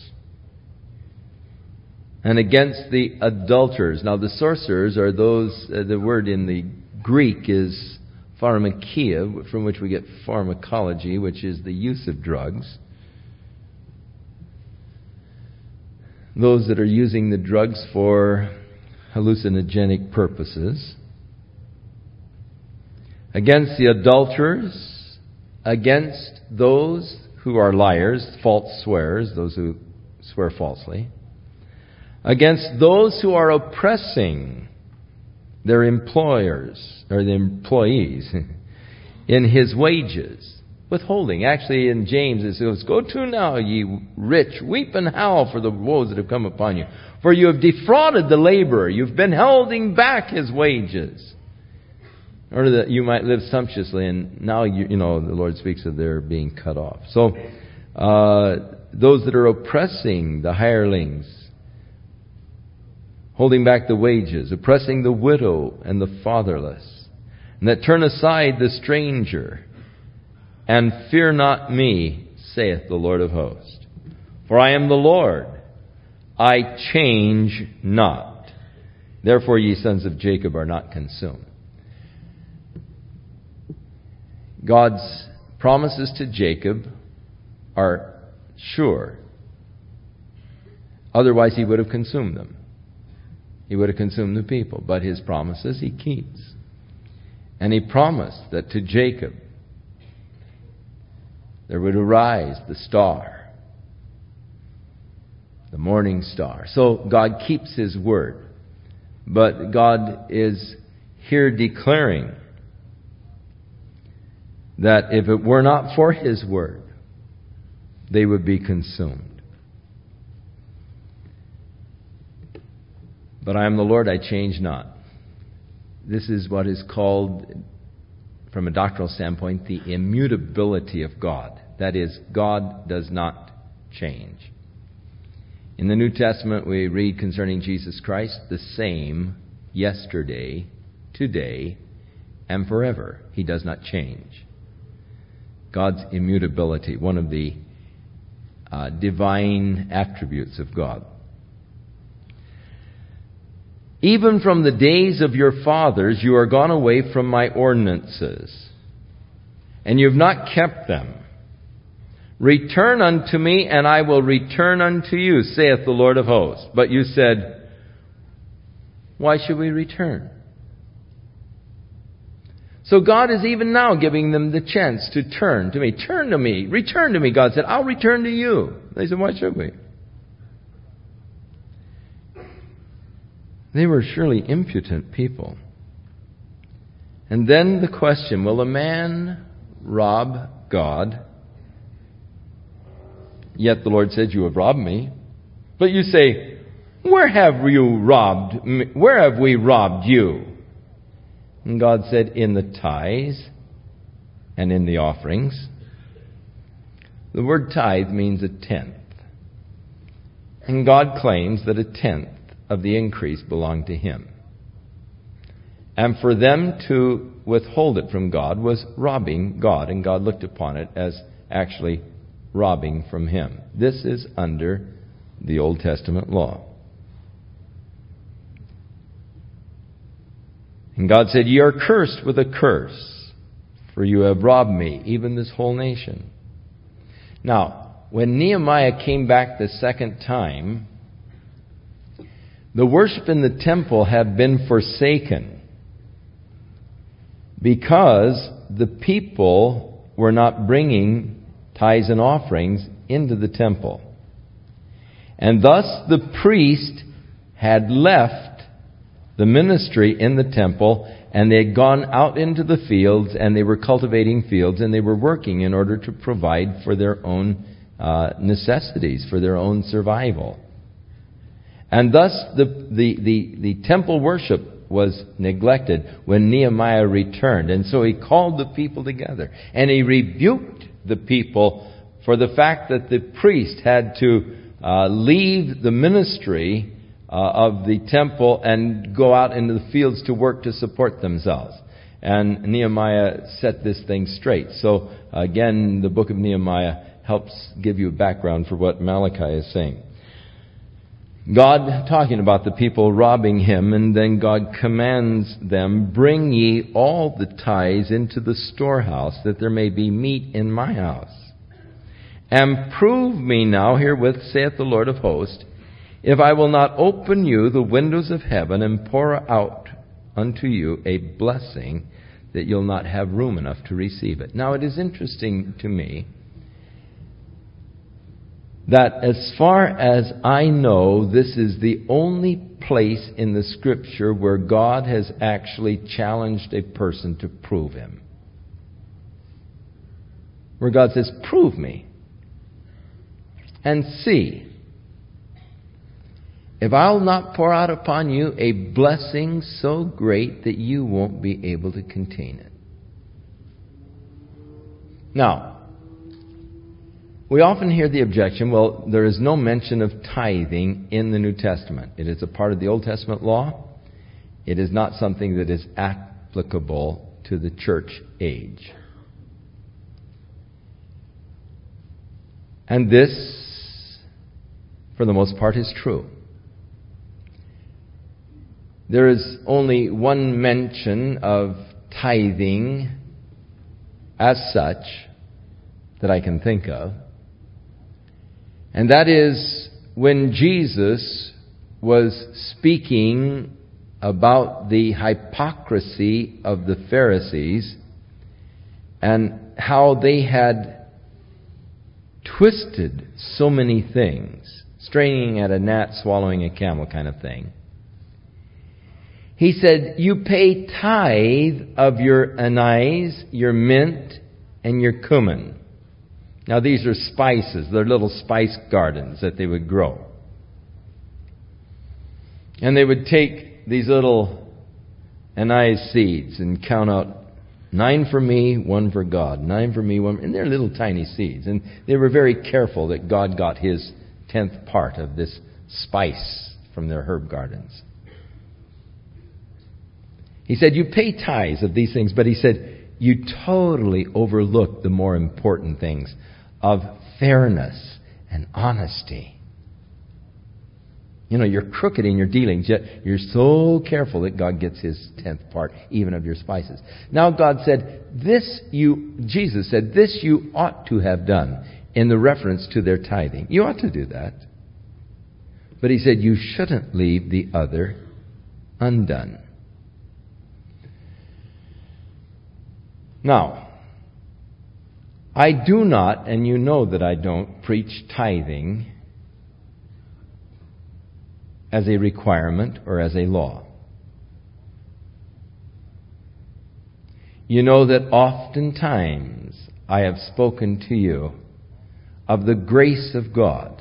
and against the adulterers." Now, the sorcerers are those, uh, the word in the Greek is pharmakia, from which we get pharmacology, which is the use of drugs. Those that are using the drugs for hallucinogenic purposes. Against the adulterers, against those who are liars, false swearers, those who swear falsely. Against those who are oppressing their employers, or the employees, in his wages. Withholding. Actually, in James it says, "Go to now, ye rich, weep and howl for the woes that have come upon you. For you have defrauded the laborer. You've been holding back his wages, in order that you might live sumptuously." And now, you, you know, the Lord speaks of their being cut off. So, uh, those that are oppressing the hirelings, holding back the wages, oppressing the widow and the fatherless, and that turn aside the stranger, and fear not me, saith the Lord of hosts. For I am the Lord, I change not. Therefore ye sons of Jacob are not consumed. God's promises to Jacob are sure. Otherwise he would have consumed them. He would have consumed the people. But his promises he keeps. And he promised that to Jacob there would arise the star, the morning star. So God keeps his word. But God is here declaring that if it were not for his word, they would be consumed. But I am the Lord, I change not. This is what is called, from a doctrinal standpoint, the immutability of God. That is, God does not change. In the New Testament, we read concerning Jesus Christ, the same yesterday, today, and forever. He does not change. God's immutability, one of the uh, divine attributes of God. Even from the days of your fathers you are gone away from my ordinances, and you have not kept them. Return unto me, and I will return unto you, saith the Lord of hosts. But you said, why should we return? So God is even now giving them the chance to turn to me. Turn to me. Return to me. God said, I'll return to you. They said, why should we? They were surely impudent people. And then the question, will a man rob God? Yet the Lord said, you have robbed me. But you say, where have you robbed me? Where have we robbed you? And God said, in the tithes and in the offerings. The word tithe means a tenth. And God claims that a tenth of the increase belonged to Him. And for them to withhold it from God was robbing God, and God looked upon it as actually robbing from Him. This is under the Old Testament law. And God said, ye are cursed with a curse, for you have robbed me, even this whole nation. Now, when Nehemiah came back the second time, the worship in the temple had been forsaken because the people were not bringing tithes and offerings into the temple. And thus the priest had left the ministry in the temple, and they had gone out into the fields, and they were cultivating fields, and they were working in order to provide for their own uh, necessities, for their own survival. And thus the, the, the, the temple worship was neglected when Nehemiah returned. And so he called the people together, and he rebuked the people for the fact that the priest had to uh, leave the ministry Uh, of the temple and go out into the fields to work to support themselves. And Nehemiah set this thing straight. So again, the book of Nehemiah helps give you a background for what Malachi is saying. God talking about the people robbing Him, and then God commands them, bring ye all the tithes into the storehouse, that there may be meat in my house. And prove me now herewith, saith the Lord of hosts, if I will not open you the windows of heaven and pour out unto you a blessing, that you'll not have room enough to receive it. Now, it is interesting to me that as far as I know, this is the only place in the Scripture where God has actually challenged a person to prove Him. Where God says, prove me and see if I'll not pour out upon you a blessing so great that you won't be able to contain it. Now, we often hear the objection, well, there is no mention of tithing in the New Testament. It is a part of the Old Testament law. It is not something that is applicable to the church age. And this, for the most part, is true. There is only one mention of tithing as such that I can think of. And that is when Jesus was speaking about the hypocrisy of the Pharisees and how they had twisted so many things, straining at a gnat, swallowing a camel kind of thing. He said, you pay tithe of your anise, your mint, and your cumin. Now these are spices. They're little spice gardens that they would grow. And they would take these little anise seeds and count out nine for me, one for God. Nine for me, one. And they're little tiny seeds. And they were very careful that God got His tenth part of this spice from their herb gardens. He said, you pay tithes of these things, but he said, you totally overlook the more important things of fairness and honesty. You know, you're crooked in your dealings, yet you're so careful that God gets his tenth part, even of your spices. Now God said, this you, Jesus said, this you ought to have done in the reference to their tithing. You ought to do that. But he said, you shouldn't leave the other undone. Now, I do not, and you know that I don't, preach tithing as a requirement or as a law. You know that oftentimes I have spoken to you of the grace of God,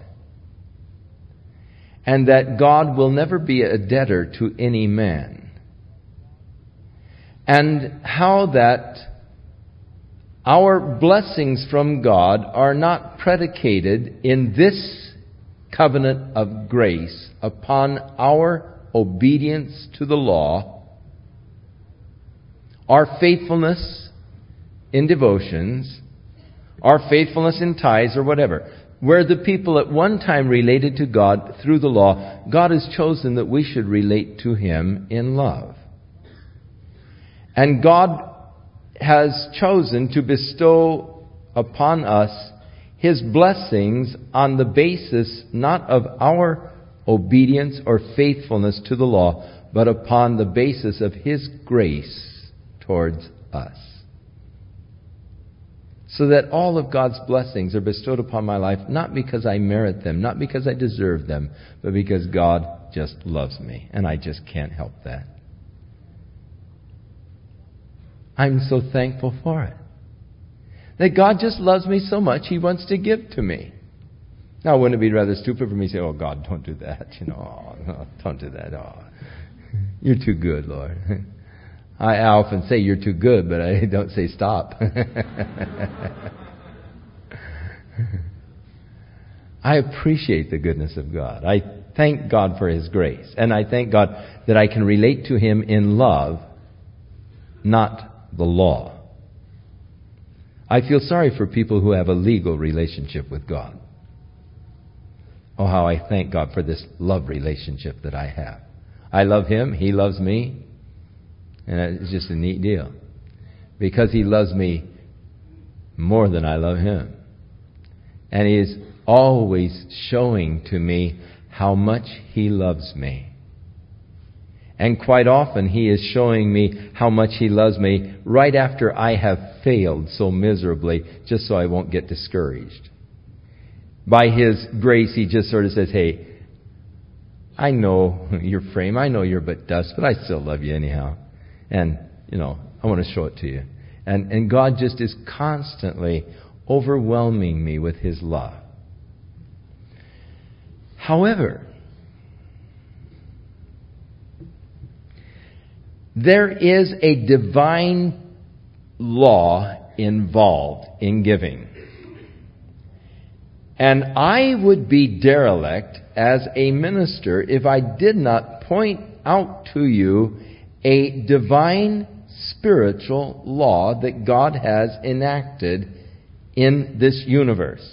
and that God will never be a debtor to any man, and how that our blessings from God are not predicated in this covenant of grace upon our obedience to the law, our faithfulness in devotions, our faithfulness in tithes or whatever. Where the people at one time related to God through the law, God has chosen that we should relate to him in love. And God has chosen to bestow upon us his blessings on the basis not of our obedience or faithfulness to the law, but upon the basis of his grace towards us. So that all of God's blessings are bestowed upon my life, not because I merit them, not because I deserve them, but because God just loves me, and I just can't help that. I'm so thankful for it. That God just loves me so much, he wants to give to me. Now, wouldn't it be rather stupid for me to say, oh, God, don't do that. You know, oh, no, don't do that. Oh, you're too good, Lord. I often say you're too good, but I don't say stop. I appreciate the goodness of God. I thank God for his grace. And I thank God that I can relate to him in love, not the law. I feel sorry for people who have a legal relationship with God. Oh, how I thank God for this love relationship that I have. I love him, he loves me, and it's just a neat deal. Because he loves me more than I love him. And he is always showing to me how much he loves me. And quite often he is showing me how much he loves me right after I have failed so miserably, just so I won't get discouraged. By his grace, he just sort of says, hey, I know your frame, I know you're but dust, but I still love you anyhow. And, you know, I want to show it to you. And, and God just is constantly overwhelming me with his love. However, there is a divine law involved in giving. And I would be derelict as a minister if I did not point out to you a divine spiritual law that God has enacted in this universe.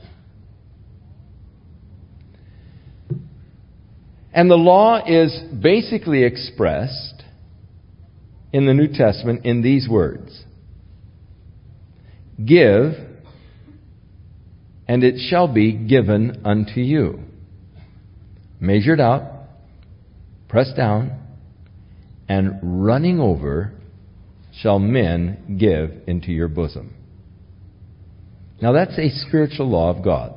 And the law is basically expressed in the New Testament in these words: give, and it shall be given unto you. Measured out, pressed down, and running over shall men give into your bosom. Now that's a spiritual law of God.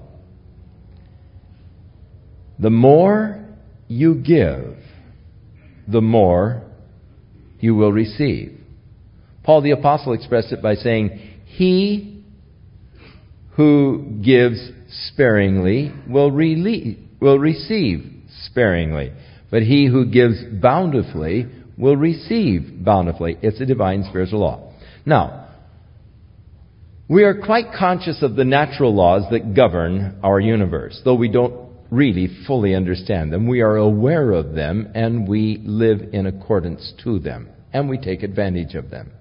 The more you give, the more you will receive. Paul the Apostle expressed it by saying, he who gives sparingly will, rele- will receive sparingly, but he who gives bountifully will receive bountifully. It's a divine spiritual law. Now, we are quite conscious of the natural laws that govern our universe, though we don't really fully understand them. We are aware of them, and we live in accordance to them. and we take advantage of them.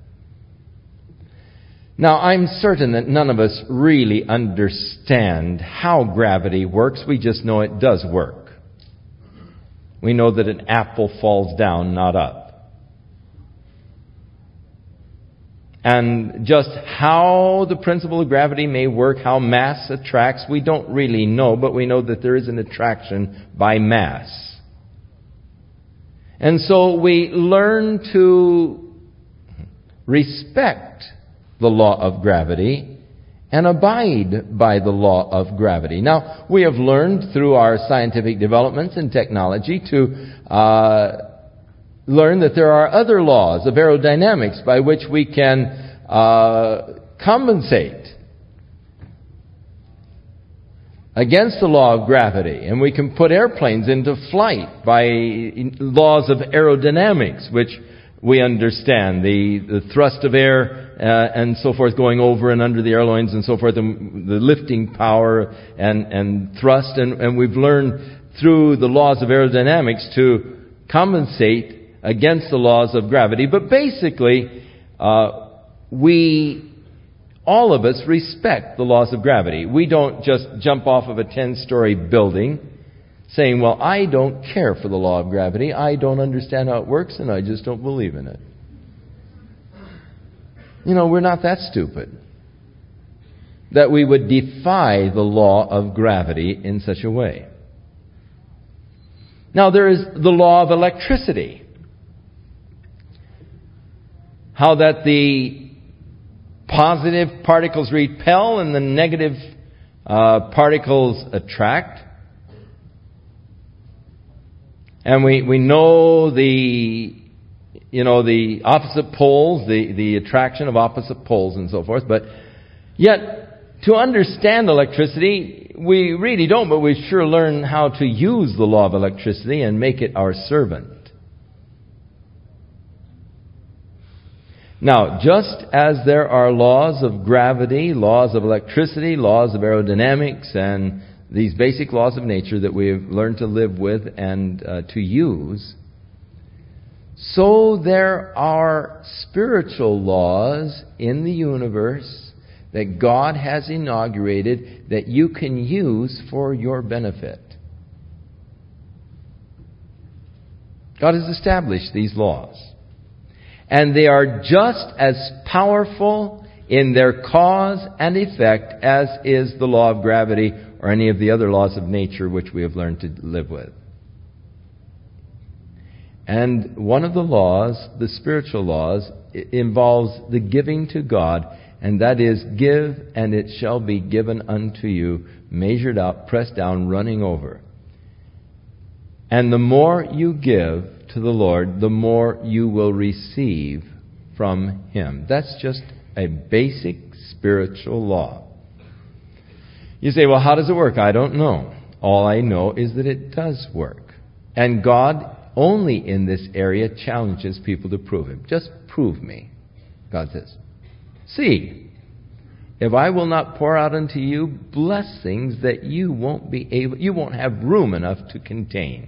Now, I'm certain that none of us really understand how gravity works. We just know it does work. We know that an apple falls down, not up. And just how the principle of gravity may work, how mass attracts, we don't really know, but we know that there is an attraction by mass. And so we learn to respect the law of gravity and abide by the law of gravity. Now, we have learned through our scientific developments and technology to uh, learn that there are other laws of aerodynamics by which we can uh, compensate against the law of gravity. And we can put airplanes into flight by laws of aerodynamics, which we understand. The, the thrust of air uh, and so forth going over and under the airlines and so forth, and the lifting power and, and thrust. And, and we've learned through the laws of aerodynamics to compensate against the laws of gravity. But basically, uh, we, all of us, respect the laws of gravity. We don't just jump off of a ten-story building saying, well, I don't care for the law of gravity. I don't understand how it works, and I just don't believe in it. You know, we're not that stupid that we would defy the law of gravity in such a way. Now, there is the law of electricity. How that the positive particles repel and the negative uh, particles attract. And we, we know the, you know, the opposite poles, the, the attraction of opposite poles and so forth. But yet, to understand electricity, we really don't, but we sure learn how to use the law of electricity and make it our servant. Now, just as there are laws of gravity, laws of electricity, laws of aerodynamics, and these basic laws of nature that we have learned to live with and uh, to use, so there are spiritual laws in the universe that God has inaugurated that you can use for your benefit. God has established these laws. And they are just as powerful in their cause and effect as is the law of gravity or any of the other laws of nature which we have learned to live with. And one of the laws, the spiritual laws, involves the giving to God, and that is, give and it shall be given unto you, measured out, pressed down, running over. And the more you give to the Lord, the more you will receive from Him. That's just a basic spiritual law. You say, well, how does it work? I don't know. All I know is that it does work. And God only in this area challenges people to prove Him. Just prove me, God says. See, if I will not pour out unto you blessings that you won't be able, you won't have room enough to contain.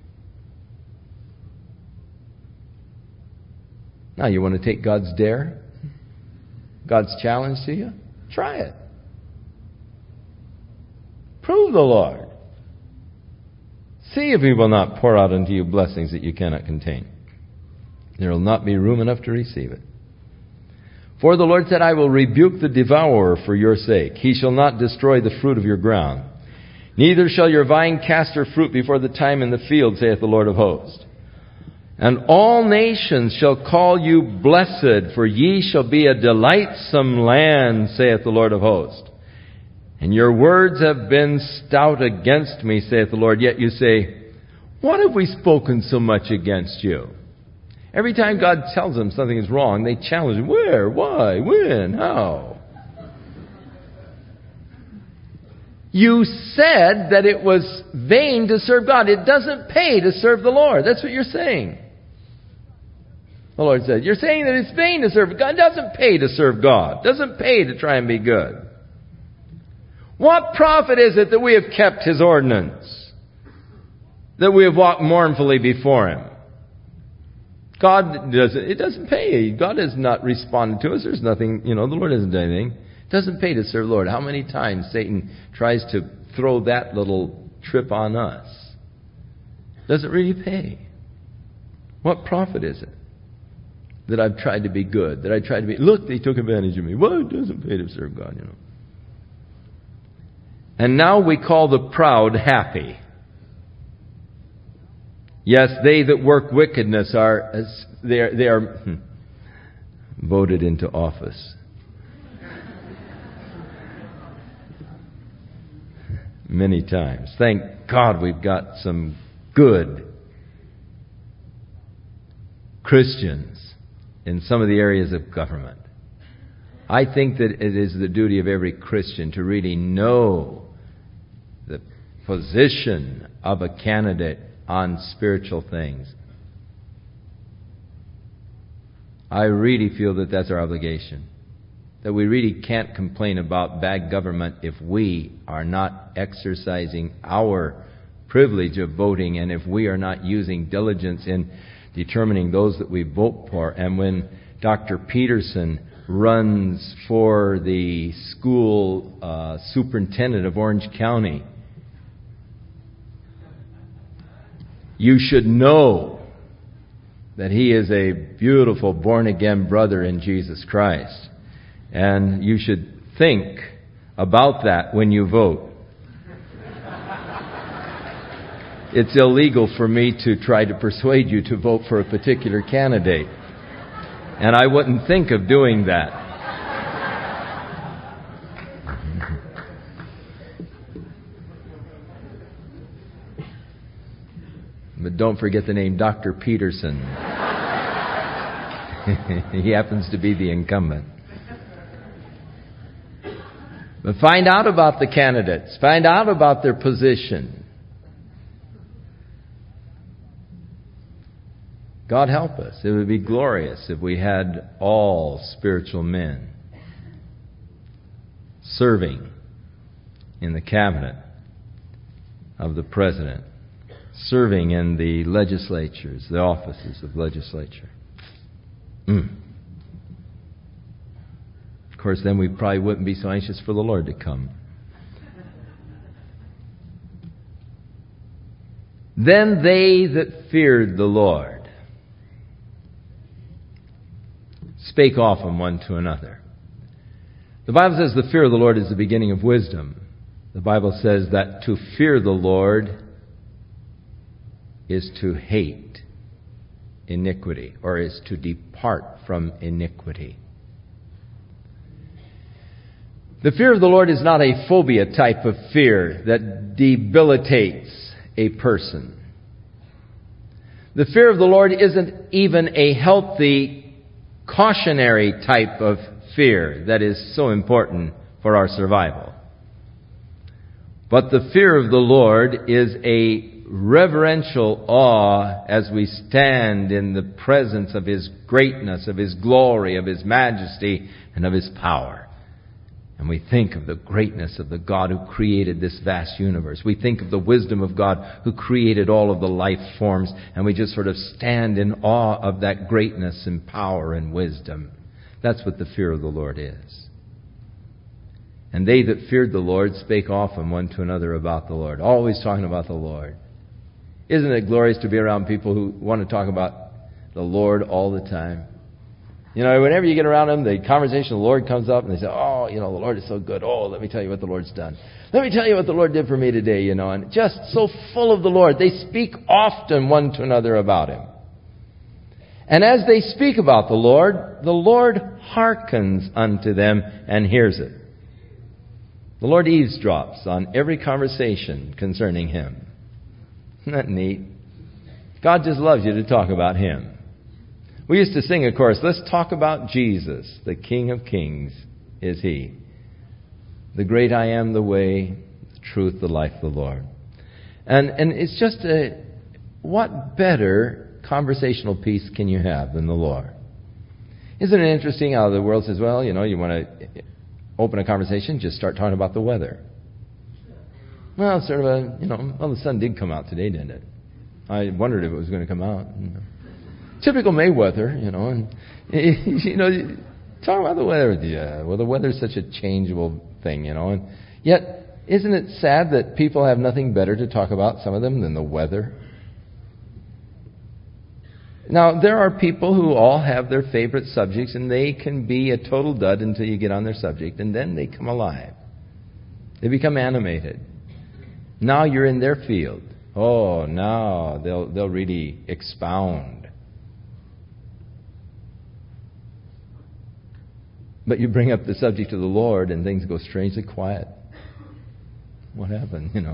Now, you want to take God's dare? God's challenge to you? Try it. Prove the Lord. See if He will not pour out unto you blessings that you cannot contain. There will not be room enough to receive it. For the Lord said, I will rebuke the devourer for your sake. He shall not destroy the fruit of your ground. Neither shall your vine cast her fruit before the time in the field, saith the Lord of hosts. And all nations shall call you blessed, for ye shall be a delightsome land, saith the Lord of hosts. And your words have been stout against me, saith the Lord. Yet you say, what have we spoken so much against you? Every time God tells them something is wrong, they challenge him. Where? Why? When? How? You said that it was vain to serve God. It doesn't pay to serve the Lord. That's what you're saying. The Lord said, you're saying that it's vain to serve God. It doesn't pay to serve God. It doesn't pay to try and be good. What profit is it that we have kept His ordinance? That we have walked mournfully before Him? God doesn't, it doesn't pay. God has not responded to us. There's nothing, you know, the Lord hasn't done anything. It doesn't pay to serve the Lord. How many times Satan tries to throw that little trip on us? Does it really pay? What profit is it that I've tried to be good, that I tried to be, look, they took advantage of me. Well, it doesn't pay to serve God, you know. And now we call the proud happy. Yes, they that work wickedness are, they are, they are hmm, voted into office. Many times. Thank God we've got some good Christians in some of the areas of government. I think that it is the duty of every Christian to really know the position of a candidate on spiritual things. I really feel that that's our obligation. That we really can't complain about bad government if we are not exercising our privilege of voting and if we are not using diligence in determining those that we vote for. And when Doctor Peterson runs for the school uh, superintendent of Orange County, you should know that he is a beautiful born-again brother in Jesus Christ. And you should think about that when you vote. It's illegal for me to try to persuade you to vote for a particular candidate. And I wouldn't think of doing that. But don't forget the name Doctor Peterson. He happens to be the incumbent. But find out about the candidates. Find out about their position. God help us. It would be glorious if we had all spiritual men serving in the cabinet of the president, serving in the legislatures, the offices of legislature. Mm. Of course, then we probably wouldn't be so anxious for the Lord to come. Then they that feared the Lord spake often one to another. The Bible says the fear of the Lord is the beginning of wisdom. The Bible says that to fear the Lord is to hate iniquity, or is to depart from iniquity. The fear of the Lord is not a phobia type of fear that debilitates a person. The fear of the Lord isn't even a healthy cautionary type of fear that is so important for our survival. But the fear of the Lord is a reverential awe as we stand in the presence of His greatness, of His glory, of His majesty, and of His power. And we think of the greatness of the God who created this vast universe. We think of the wisdom of God who created all of the life forms. And we just sort of stand in awe of that greatness and power and wisdom. That's what the fear of the Lord is. And they that feared the Lord spake often one to another about the Lord. Always talking about the Lord. Isn't it glorious to be around people who want to talk about the Lord all the time? You know, whenever you get around them, the conversation of the Lord comes up and they say, oh, you know, the Lord is so good. Oh, let me tell you what the Lord's done. Let me tell you what the Lord did for me today, you know. And just so full of the Lord. They speak often one to another about Him. And as they speak about the Lord, the Lord hearkens unto them and hears it. The Lord eavesdrops on every conversation concerning Him. Isn't that neat? God just loves you to talk about Him. We used to sing, of course, let's talk about Jesus, the King of Kings is He. The great I am, the way, the truth, the life, the Lord. And and it's just a, what better conversational piece can you have than the Lord? Isn't it interesting how the world says, well, you know, you want to open a conversation, just start talking about the weather. Well, it's sort of a, you know, well, the sun did come out today, didn't it? I wondered if it was going to come out. Typical Mayweather, you know, and, you know, talk about the weather. Yeah, well, the weather's such a changeable thing, you know, and yet, isn't it sad that people have nothing better to talk about, some of them, than the weather? Now, there are people who all have their favorite subjects, and they can be a total dud until you get on their subject, and then they come alive. They become animated. Now you're in their field. Oh, now they'll they'll really expound. But you bring up the subject of the Lord, and things go strangely quiet. What happened, you know?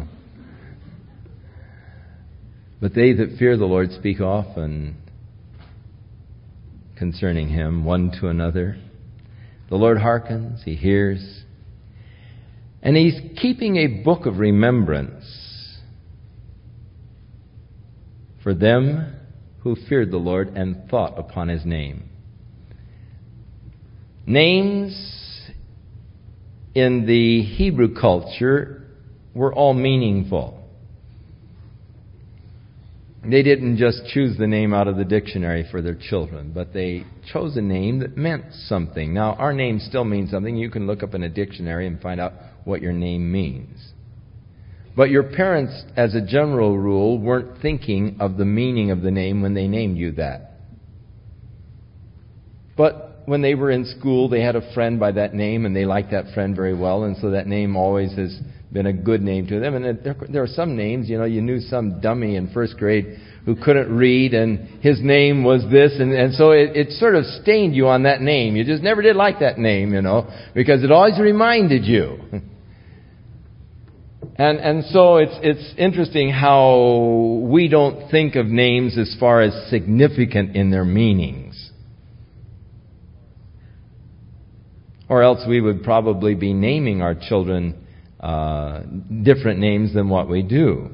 But they that fear the Lord speak often concerning Him, one to another. The Lord hearkens, He hears. And He's keeping a book of remembrance for them who feared the Lord and thought upon His name. Names in the Hebrew culture were all meaningful. They didn't just choose the name out of the dictionary for their children, but they chose a name that meant something. Now, our name still means something. You can look up in a dictionary and find out what your name means. But your parents, as a general rule, weren't thinking of the meaning of the name when they named you that. But when they were in school, they had a friend by that name, and they liked that friend very well, and so that name always has been a good name to them. And there, there are some names, you know, you knew some dummy in first grade who couldn't read, and his name was this, and, and so it, it sort of stained you on that name. You just never did like that name, you know, because it always reminded you. And and so it's it's interesting how we don't think of names as far as significant in their meanings. Or else we would probably be naming our children uh, different names than what we do.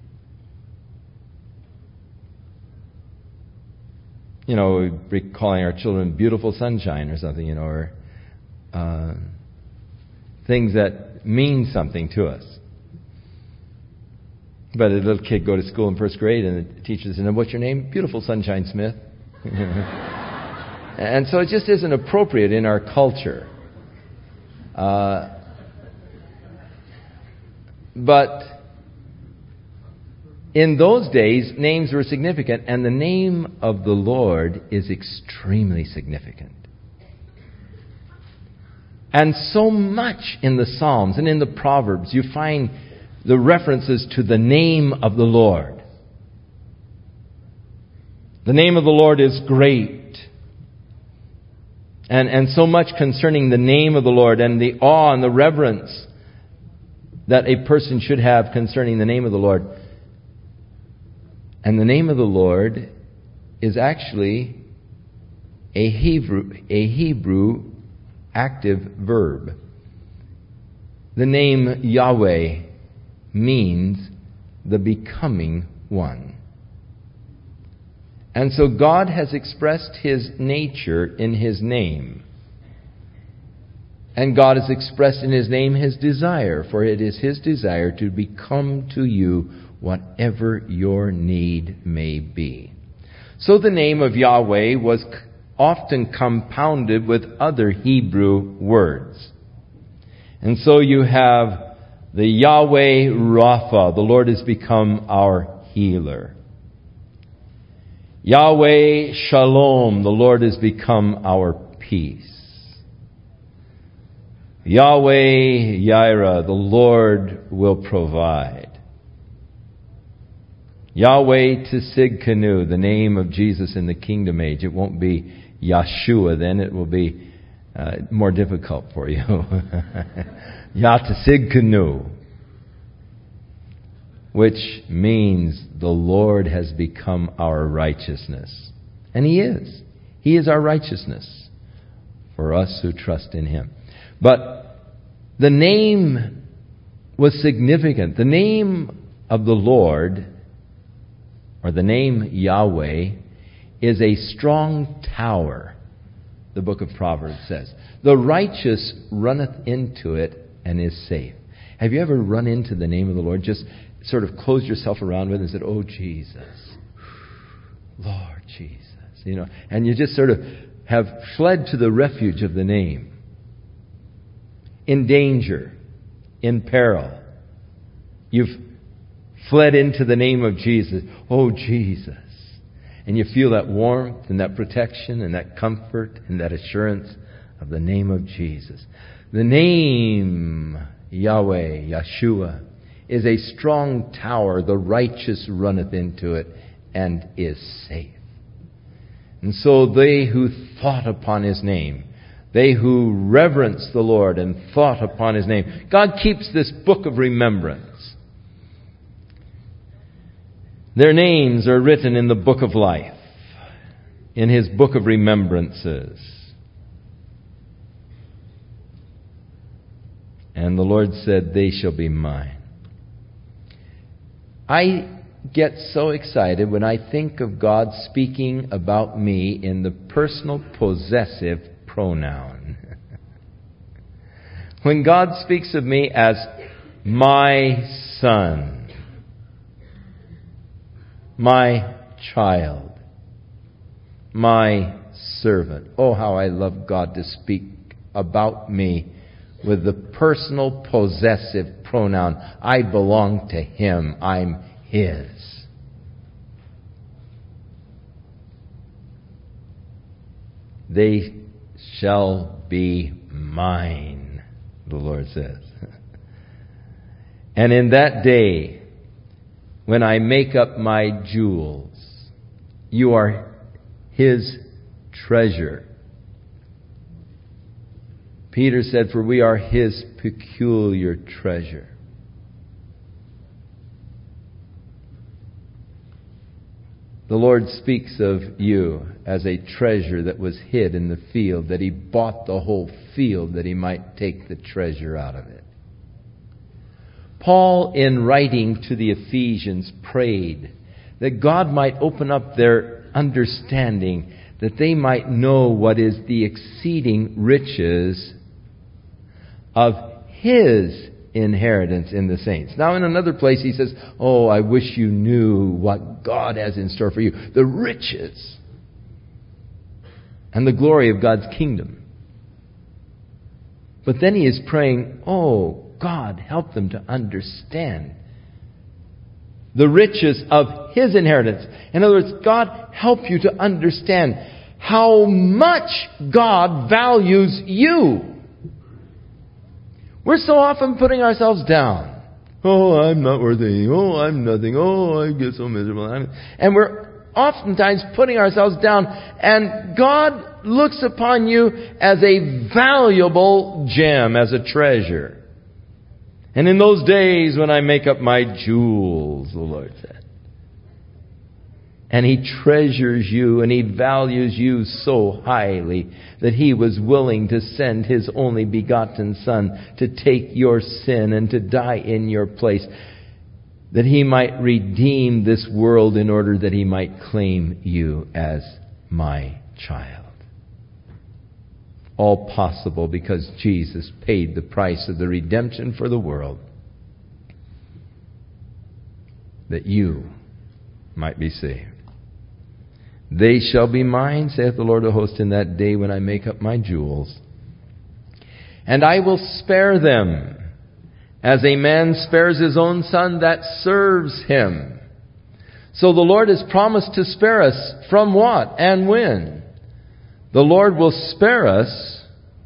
You know, we'd be calling our children Beautiful Sunshine or something, you know, or uh, things that mean something to us. But a little kid go to school in first grade, and the teacher says, "What's your name?" "Beautiful Sunshine Smith." And so it just isn't appropriate in our culture. Uh, but in those days, names were significant, and the name of the Lord is extremely significant. And so much in the Psalms and in the Proverbs, you find the references to the name of the Lord. The name of the Lord is great. And, and so much concerning the name of the Lord and the awe and the reverence that a person should have concerning the name of the Lord. And the name of the Lord is actually a Hebrew, a Hebrew active verb. The name Yahweh means the becoming one. And so God has expressed His nature in His name. And God has expressed in His name His desire, for it is His desire to become to you whatever your need may be. So the name of Yahweh was often compounded with other Hebrew words. And so you have the Yahweh Rapha, the Lord has become our healer. Yahweh Shalom, the Lord has become our peace. Yahweh Yireh, the Lord will provide. Yahweh Tsidkenu, the name of Jesus in the kingdom age. It won't be Yeshua then, it will be uh, more difficult for you. Yatsidkenu, which means the Lord has become our righteousness. And He is. He is our righteousness for us who trust in Him. But the name was significant. The name of the Lord, or the name Yahweh, is a strong tower, the book of Proverbs says. The righteous runneth into it and is safe. Have you ever run into the name of the Lord? Just sort of closed yourself around with it and said, "Oh, Jesus." Lord Jesus. You know, and you just sort of have fled to the refuge of the name. In danger, in peril, you've fled into the name of Jesus. Oh, Jesus. And you feel that warmth and that protection and that comfort and that assurance of the name of Jesus. The name Yahweh, Yeshua, is a strong tower. The righteous runneth into it and is safe. And so they who thought upon His name, they who reverenced the Lord and thought upon His name. God keeps this book of remembrance. Their names are written in the book of life, in His book of remembrances. And the Lord said, they shall be mine. I get so excited when I think of God speaking about me in the personal possessive pronoun. When God speaks of me as my son, my child, my servant. Oh, how I love God to speak about me with the personal possessive pronoun. I belong to Him. I'm His. They shall be mine, the Lord says. And in that day, when I make up my jewels, you are His treasure. Peter said, for we are His peculiar treasure. The Lord speaks of you as a treasure that was hid in the field, that He bought the whole field that He might take the treasure out of it. Paul, in writing to the Ephesians, prayed that God might open up their understanding, that they might know what is the exceeding riches of His inheritance in the saints. Now in another place he says, oh, I wish you knew what God has in store for you. The riches and the glory of God's kingdom. But then he is praying, oh, God, help them to understand the riches of His inheritance. In other words, God, help you to understand how much God values you. We're so often putting ourselves down. Oh, I'm not worthy. Oh, I'm nothing. Oh, I get so miserable. And we're oftentimes putting ourselves down. And God looks upon you as a valuable gem, as a treasure. And in those days when I make up my jewels, the Lord said. And He treasures you and He values you so highly that He was willing to send His only begotten Son to take your sin and to die in your place, that He might redeem this world in order that He might claim you as my child. All possible because Jesus paid the price of the redemption for the world, that you might be saved. They shall be mine, saith the Lord of hosts, in that day when I make up my jewels. And I will spare them, as a man spares his own son that serves him. So the Lord has promised to spare us from what and when? The Lord will spare us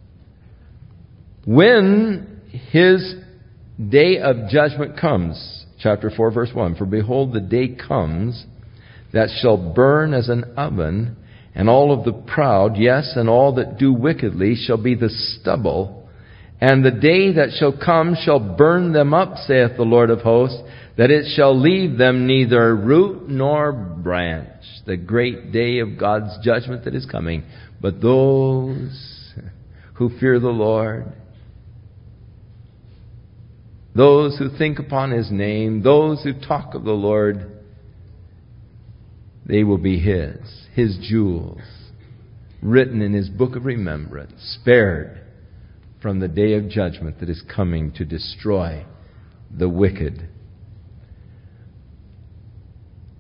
when His day of judgment comes. Chapter four, verse one. For behold, the day comes that shall burn as an oven, and all of the proud, yes, and all that do wickedly, shall be the stubble. And the day that shall come shall burn them up, saith the Lord of hosts, that it shall leave them neither root nor branch. The great day of God's judgment that is coming. But those who fear the Lord, those who think upon His name, those who talk of the Lord, they will be His, His jewels, written in His book of remembrance, spared from the day of judgment that is coming to destroy the wicked.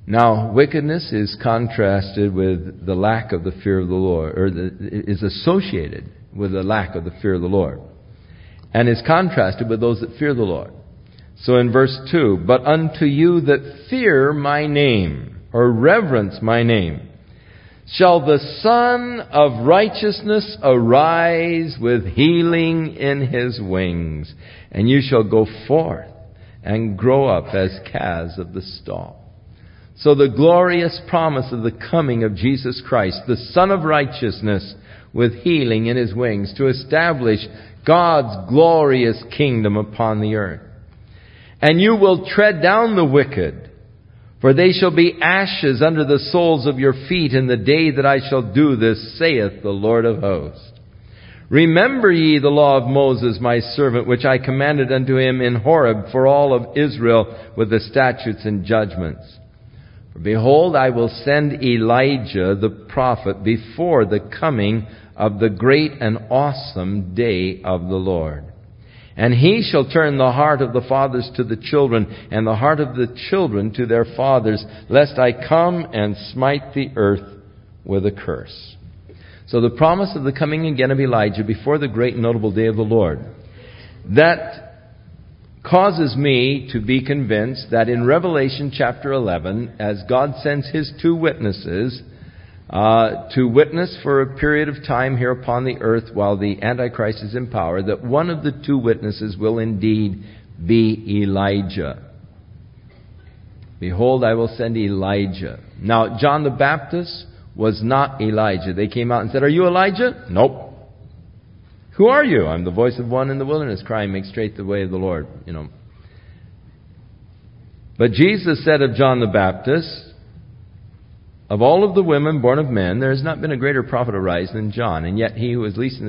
Now, wickedness is contrasted with the lack of the fear of the Lord, or the, is associated with the lack of the fear of the Lord, and is contrasted with those that fear the Lord. So in verse two, but unto you that fear my name, or reverence my name, shall the Son of Righteousness arise with healing in his wings, and you shall go forth and grow up as calves of the stall. So the glorious promise of the coming of Jesus Christ, the Son of Righteousness, with healing in his wings, to establish God's glorious kingdom upon the earth. And you will tread down the wicked, for they shall be ashes under the soles of your feet in the day that I shall do this, saith the Lord of hosts. Remember ye the law of Moses my servant, which I commanded unto him in Horeb for all of Israel with the statutes and judgments. For behold, I will send Elijah the prophet before the coming of the great and awesome day of the Lord. And he shall turn the heart of the fathers to the children, and the heart of the children to their fathers, lest I come and smite the earth with a curse. So the promise of the coming again of Elijah before the great and notable day of the Lord. That causes me to be convinced that in Revelation chapter eleven, as God sends his two witnesses Uh, to witness for a period of time here upon the earth while the Antichrist is in power, that one of the two witnesses will indeed be Elijah. Behold, I will send Elijah. Now, John the Baptist was not Elijah. They came out and said, are you Elijah? Nope. Who are you? I'm the voice of one in the wilderness crying, make straight the way of the Lord. You know. But Jesus said of John the Baptist, of all of the women born of men, there has not been a greater prophet arise than John, and yet he who is least in the